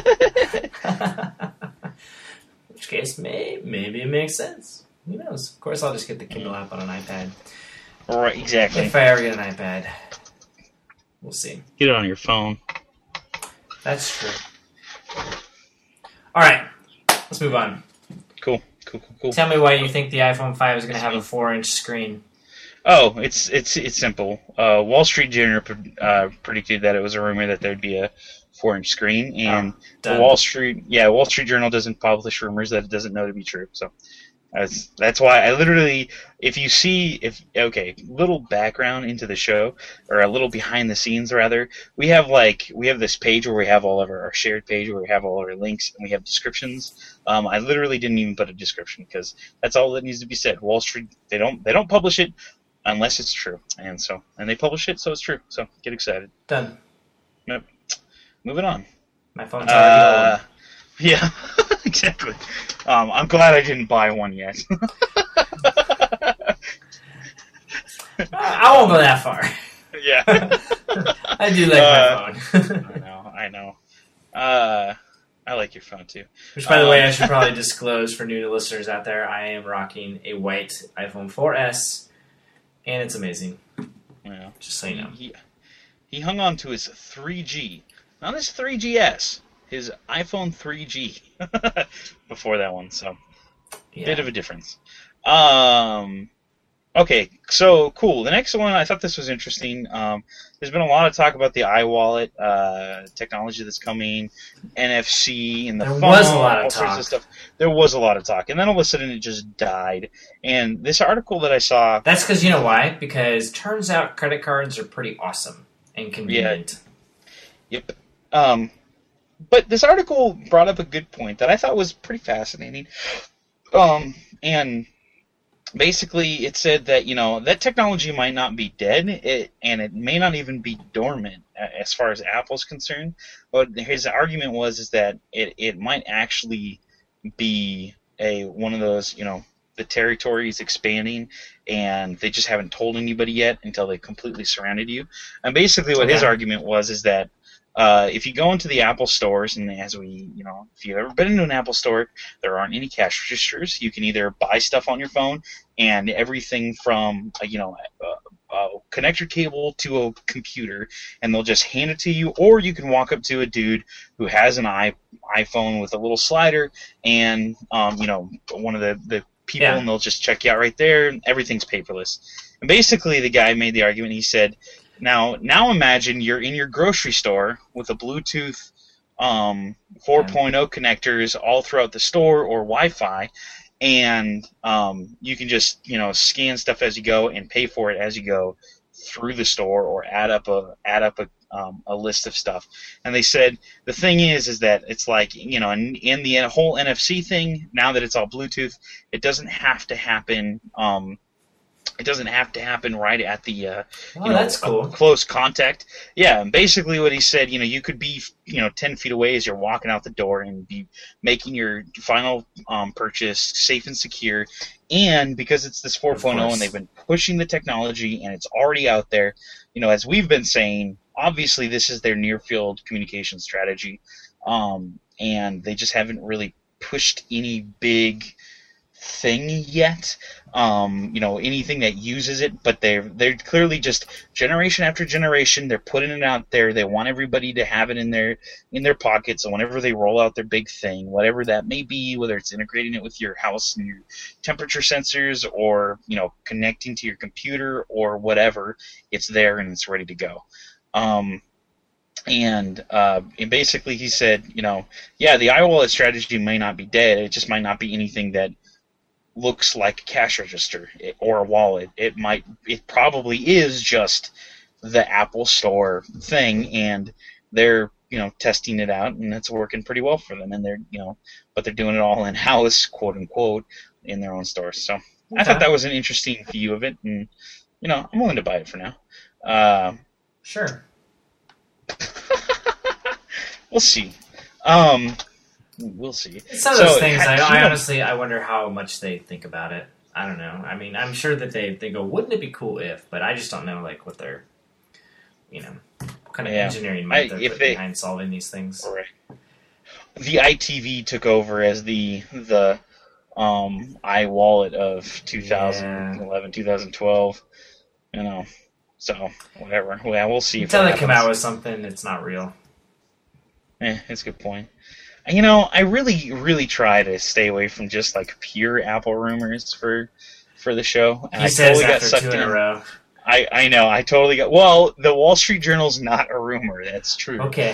In which case, maybe it makes sense. Who knows? Of course, I'll just get the Kindle app on an iPad. Right, exactly. If I ever get an iPad. We'll see. Get it on your phone. That's true. All right, let's move on. Cool. Tell me why you think the iPhone 5 is going to have a 4-inch screen. Oh, it's simple. Wall Street Journal predicted that it was a rumor that there'd be a 4-inch screen, and the Wall Street Journal doesn't publish rumors that it doesn't know to be true. So that's why I literally, little background into the show, or a little behind the scenes rather. We have this page where we have all of our shared page where we have all of our links and we have descriptions. I literally didn't even put a description because that's all that needs to be said. Wall Street, they don't publish it unless it's true, and they publish it, so it's true. So get excited. Done. Yep. Moving on. My phone's already old. Yeah, exactly. I'm glad I didn't buy one yet. I won't go that far. Yeah. I do like my phone. I know. I like your phone too. Which, by the way, I should probably disclose for new listeners out there, I am rocking a white iPhone 4S, and it's amazing. Yeah. Just so you know. He hung on to his 3G, not his 3GS. His iPhone 3G before that one, so bit of a difference. Okay, so cool. The next one, I thought this was interesting. There's been a lot of talk about the iWallet technology that's coming, NFC, and the phone. There was a lot of talk. Stuff. There was a lot of talk, and then all of a sudden it just died. And this article that I saw... That's because, you know why? Because turns out credit cards are pretty awesome and convenient. Yeah. Yep. But this article brought up a good point that I thought was pretty fascinating. And basically it said that, that technology might not be dead, and it may not even be dormant as far as Apple's concerned. But his argument is that it might actually be one of those, the territory is expanding, and they just haven't told anybody yet until they completely surrounded you. And basically what his argument is that if you go into the Apple stores, and if you've ever been into an Apple store, there aren't any cash registers. You can either buy stuff on your phone, and everything from a connector cable to a computer, and they'll just hand it to you, or you can walk up to a dude who has an iPhone with a little slider, and one of the people, and they'll just check you out right there, and everything's paperless. And basically the guy made the argument. He said, Now imagine you're in your grocery store with a Bluetooth 4.0 connectors all throughout the store, or Wi-Fi, and you can just scan stuff as you go and pay for it as you go through the store, or add up a list of stuff. And they said the thing is that it's like in the whole NFC thing, now that it's all Bluetooth, it doesn't have to happen. It doesn't have to happen right at the, that's cool. Close contact. Yeah, and basically what he said, you could be, 10 feet away as you're walking out the door and be making your final purchase safe and secure. And because it's this 4.0 and they've been pushing the technology and it's already out there, as we've been saying, obviously this is their near-field communication strategy. And they just haven't really pushed any big thing yet, anything that uses it, but they're clearly just generation after generation, they're putting it out there. They want everybody to have it in their pockets, and whenever they roll out their big thing, whatever that may be, whether it's integrating it with your house and your temperature sensors, or connecting to your computer or whatever, it's there and it's ready to go. And basically he said, the iWallet strategy may not be dead. It just might not be anything that looks like a cash register or a wallet. It probably is just the Apple Store thing, and they're testing it out, and it's working pretty well for them. And but they're doing it all in house, quote unquote, in their own stores. So I thought that was an interesting view of it, and I'm willing to buy it for now. Sure. We'll see. We'll see. It's some of those things. I honestly, I wonder how much they think about it. I don't know. I mean, I'm sure that they go, wouldn't it be cool if? But I just don't know, what their, what kind of engineering might they're putting behind solving these things. Right. The ITV took over as the iWallet of 2011, 2012. So whatever. Well, we'll see. Until they come out with something, it's not real. That's a good point. I really, really try to stay away from just pure Apple rumors for the show. And he says totally after 2 in a row. I know. I totally got. Well, the Wall Street Journal's not a rumor. That's true. Okay.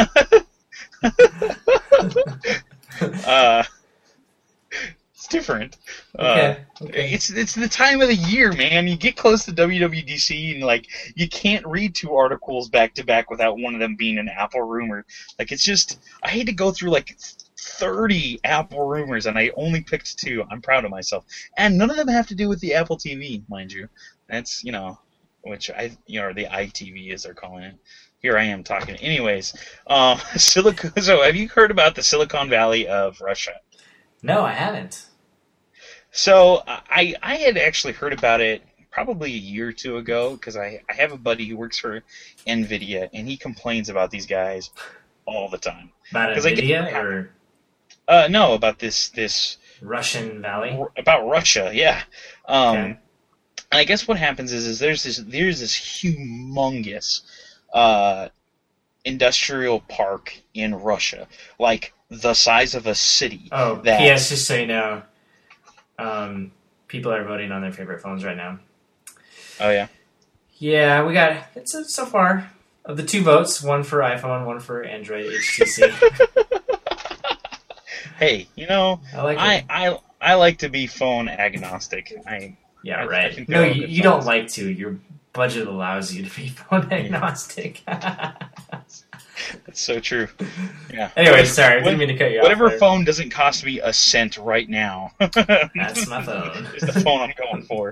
It's different. Okay. It's the time of the year, man. You get close to WWDC and you can't read 2 articles back to back without one of them being an Apple rumor. It's just, I hate to go through 30 Apple rumors and I only picked 2. I'm proud of myself, and none of them have to do with the Apple TV, mind you. That's which or the iTV as they're calling it. Here I am talking. Anyways, so have you heard about the Silicon Valley of Russia? No, I haven't. So I had actually heard about it probably a year or 2 ago, because I have a buddy who works for NVIDIA, and he complains about these guys all the time. About NVIDIA, or? No, about this Russian Valley? About Russia, yeah. Okay. And I guess what happens is there's this humongous industrial park in Russia, the size of a city. Oh, yes, just so you know, people are voting on their favorite phones right now. Oh, yeah? Yeah, we got, it's so far, of the 2 votes, one for iPhone, one for Android HTC. Hey, I like to be phone agnostic. Yeah, right. No, you don't like to. Your budget allows you to be phone agnostic. That's so true. Yeah. Anyway, sorry, I didn't mean to cut you off. Whatever phone doesn't cost me a cent right now. That's my phone. Is the phone I'm going for.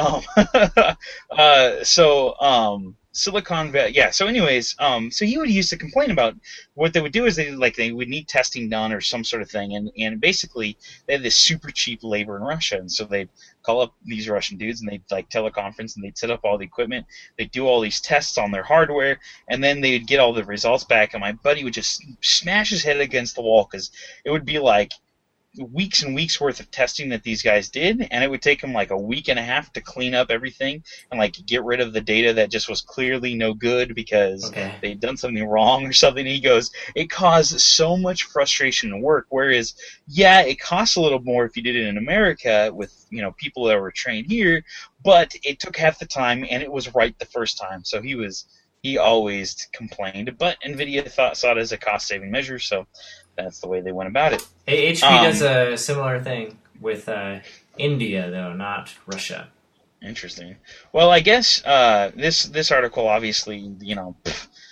Silicon Valley. Yeah. So, anyways, so he would used to complain about what they would do is they would need testing done or some sort of thing, and basically they had this super cheap labor in Russia, and so they'd call up these Russian dudes and they'd teleconference and they'd set up all the equipment, they'd do all these tests on their hardware, and then they'd get all the results back, and my buddy would just smash his head against the wall because it would be weeks and weeks worth of testing that these guys did, and it would take them a week and a half to clean up everything and get rid of the data that just was clearly no good because they'd done something wrong or something. And he goes, it caused so much frustration and work, whereas it costs a little more if you did it in America with people that were trained here, but it took half the time and it was right the first time. So he always complained, but NVIDIA saw it as a cost-saving measure, so that's the way they went about it. Hey, HP does a similar thing with India, though, not Russia. Interesting. Well, I guess this article, obviously,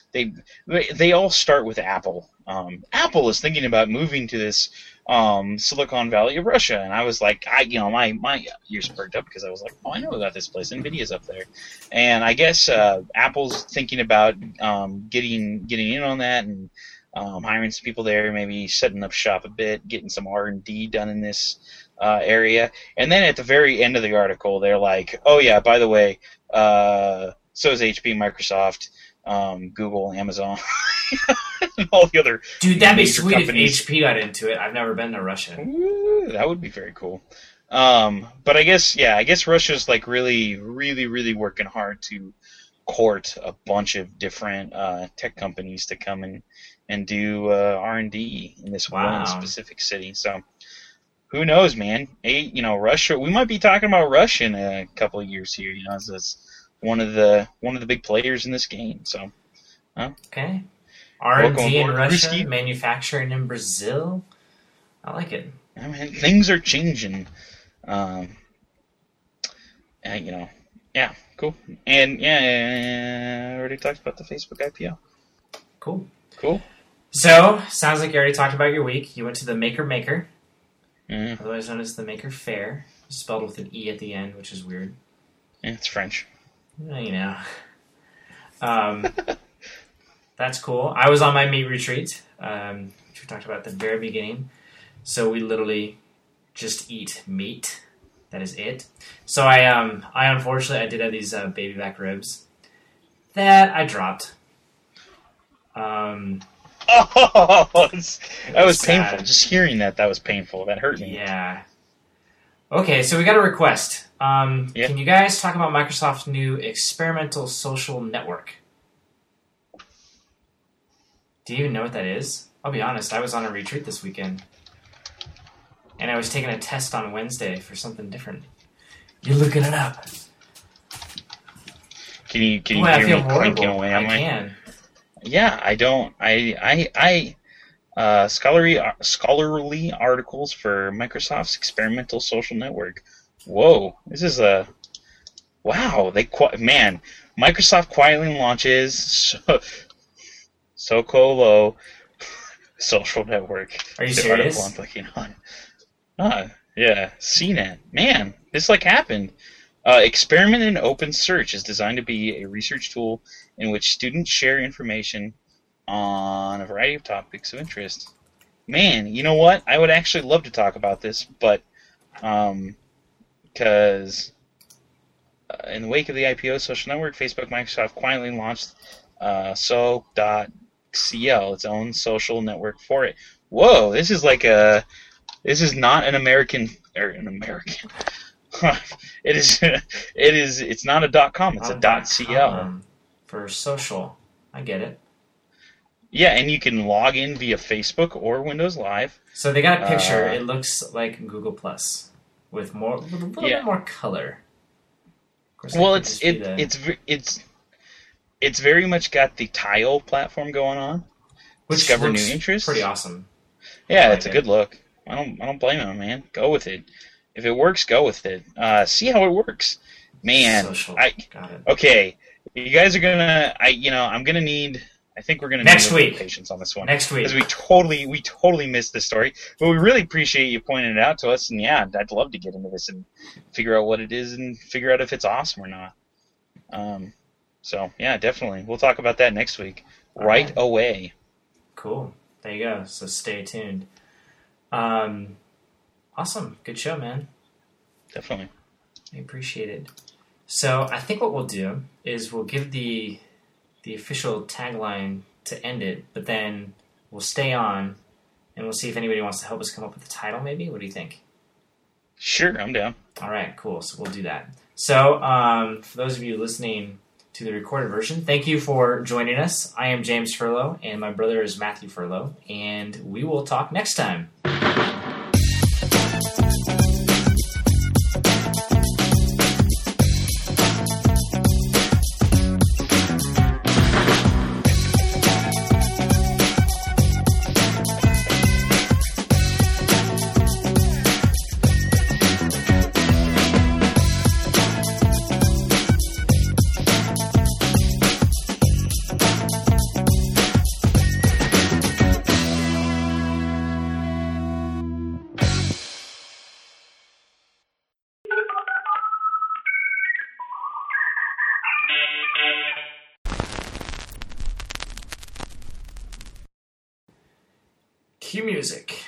they all start with Apple. Apple is thinking about moving to this Silicon Valley of Russia, and I was like, my ears perked up because I was like, oh, I know about this place. Nvidia's up there, and I guess Apple's thinking about getting in on that and hiring some people there, maybe setting up shop a bit, getting some R&D done in this area, and then at the very end of the article, they're like, oh yeah, by the way, so is HP, Microsoft, Google, Amazon, and all the other. Dude, that'd be sweet companies. If HP got into it. I've never been to Russia. Ooh, that would be very cool. But I guess Russia's like really, really, really working hard to court a bunch of different tech companies to come and do R&D in this one specific city. So who knows, man? Russia. We might be talking about Russia in a couple of years here. As one of the big players in this game. So, okay, R&D in Russia, Risky. Manufacturing in Brazil. I like it. I mean, things are changing. Yeah, cool. And I already talked about the Facebook IPO. Cool. Cool. So, sounds like you already talked about your week. You went to the Maker, otherwise known as the Maker Faire, spelled with an E at the end, which is weird. Yeah, it's French. That's cool. I was on my meat retreat, which we talked about at the very beginning. So we literally just eat meat. That is it. So I unfortunately I did have these baby back ribs that I dropped. That was painful. Just hearing that was painful. That hurt me. Yeah. Okay, so we got a request. Can you guys talk about Microsoft's new experimental social network? Do you even know what that is? I'll be honest, I was on a retreat this weekend. And I was taking a test on Wednesday for something different. You're looking it up. Can you hear me clinking away? I can. Yeah, I don't. Scholarly articles for Microsoft's experimental social network. Whoa, this is wow. Microsoft quietly launches Socolo social network. Are you serious? I'm clicking on. Yeah, CNET. Man, this happened. Experiment in Open Search is designed to be a research tool in which students share information on a variety of topics of interest. Man, you know what? I would actually love to talk about this, but because in the wake of the IPO social network, Facebook, Microsoft quietly launched so.cl, its own social network for it. Whoa, this is not an American. It's not a .com, it's a .cl. For social. I get it. Yeah, and you can log in via Facebook or Windows Live. So they got a picture. It looks like Google Plus with a little bit more color. Well, it's very much got the Tile platform going on. Which Discover new interests. Pretty awesome. Yeah, it's a good look. I don't blame them, man. Go with it. If it works, go with it. See how it works, man. Social. Got it. Okay, you guys are gonna. I'm gonna need. I think we're gonna need week patience on this one. Next week, because we totally missed this story, but we really appreciate you pointing it out to us. And yeah, I'd love to get into this and figure out what it is and figure out if it's awesome or not. So yeah, definitely, we'll talk about that next week. Right away. Cool. There you go. So stay tuned. Awesome. Good show, man. Definitely. I appreciate it. So I think what we'll do is we'll give the official tagline to end it, but then we'll stay on and we'll see if anybody wants to help us come up with the title maybe. What do you think? Sure, I'm down. All right, cool. So we'll do that. So for those of you listening to the recorded version, thank you for joining us. I am James Furlow, and my brother is Matthew Furlow, and we will talk next time. Cue music.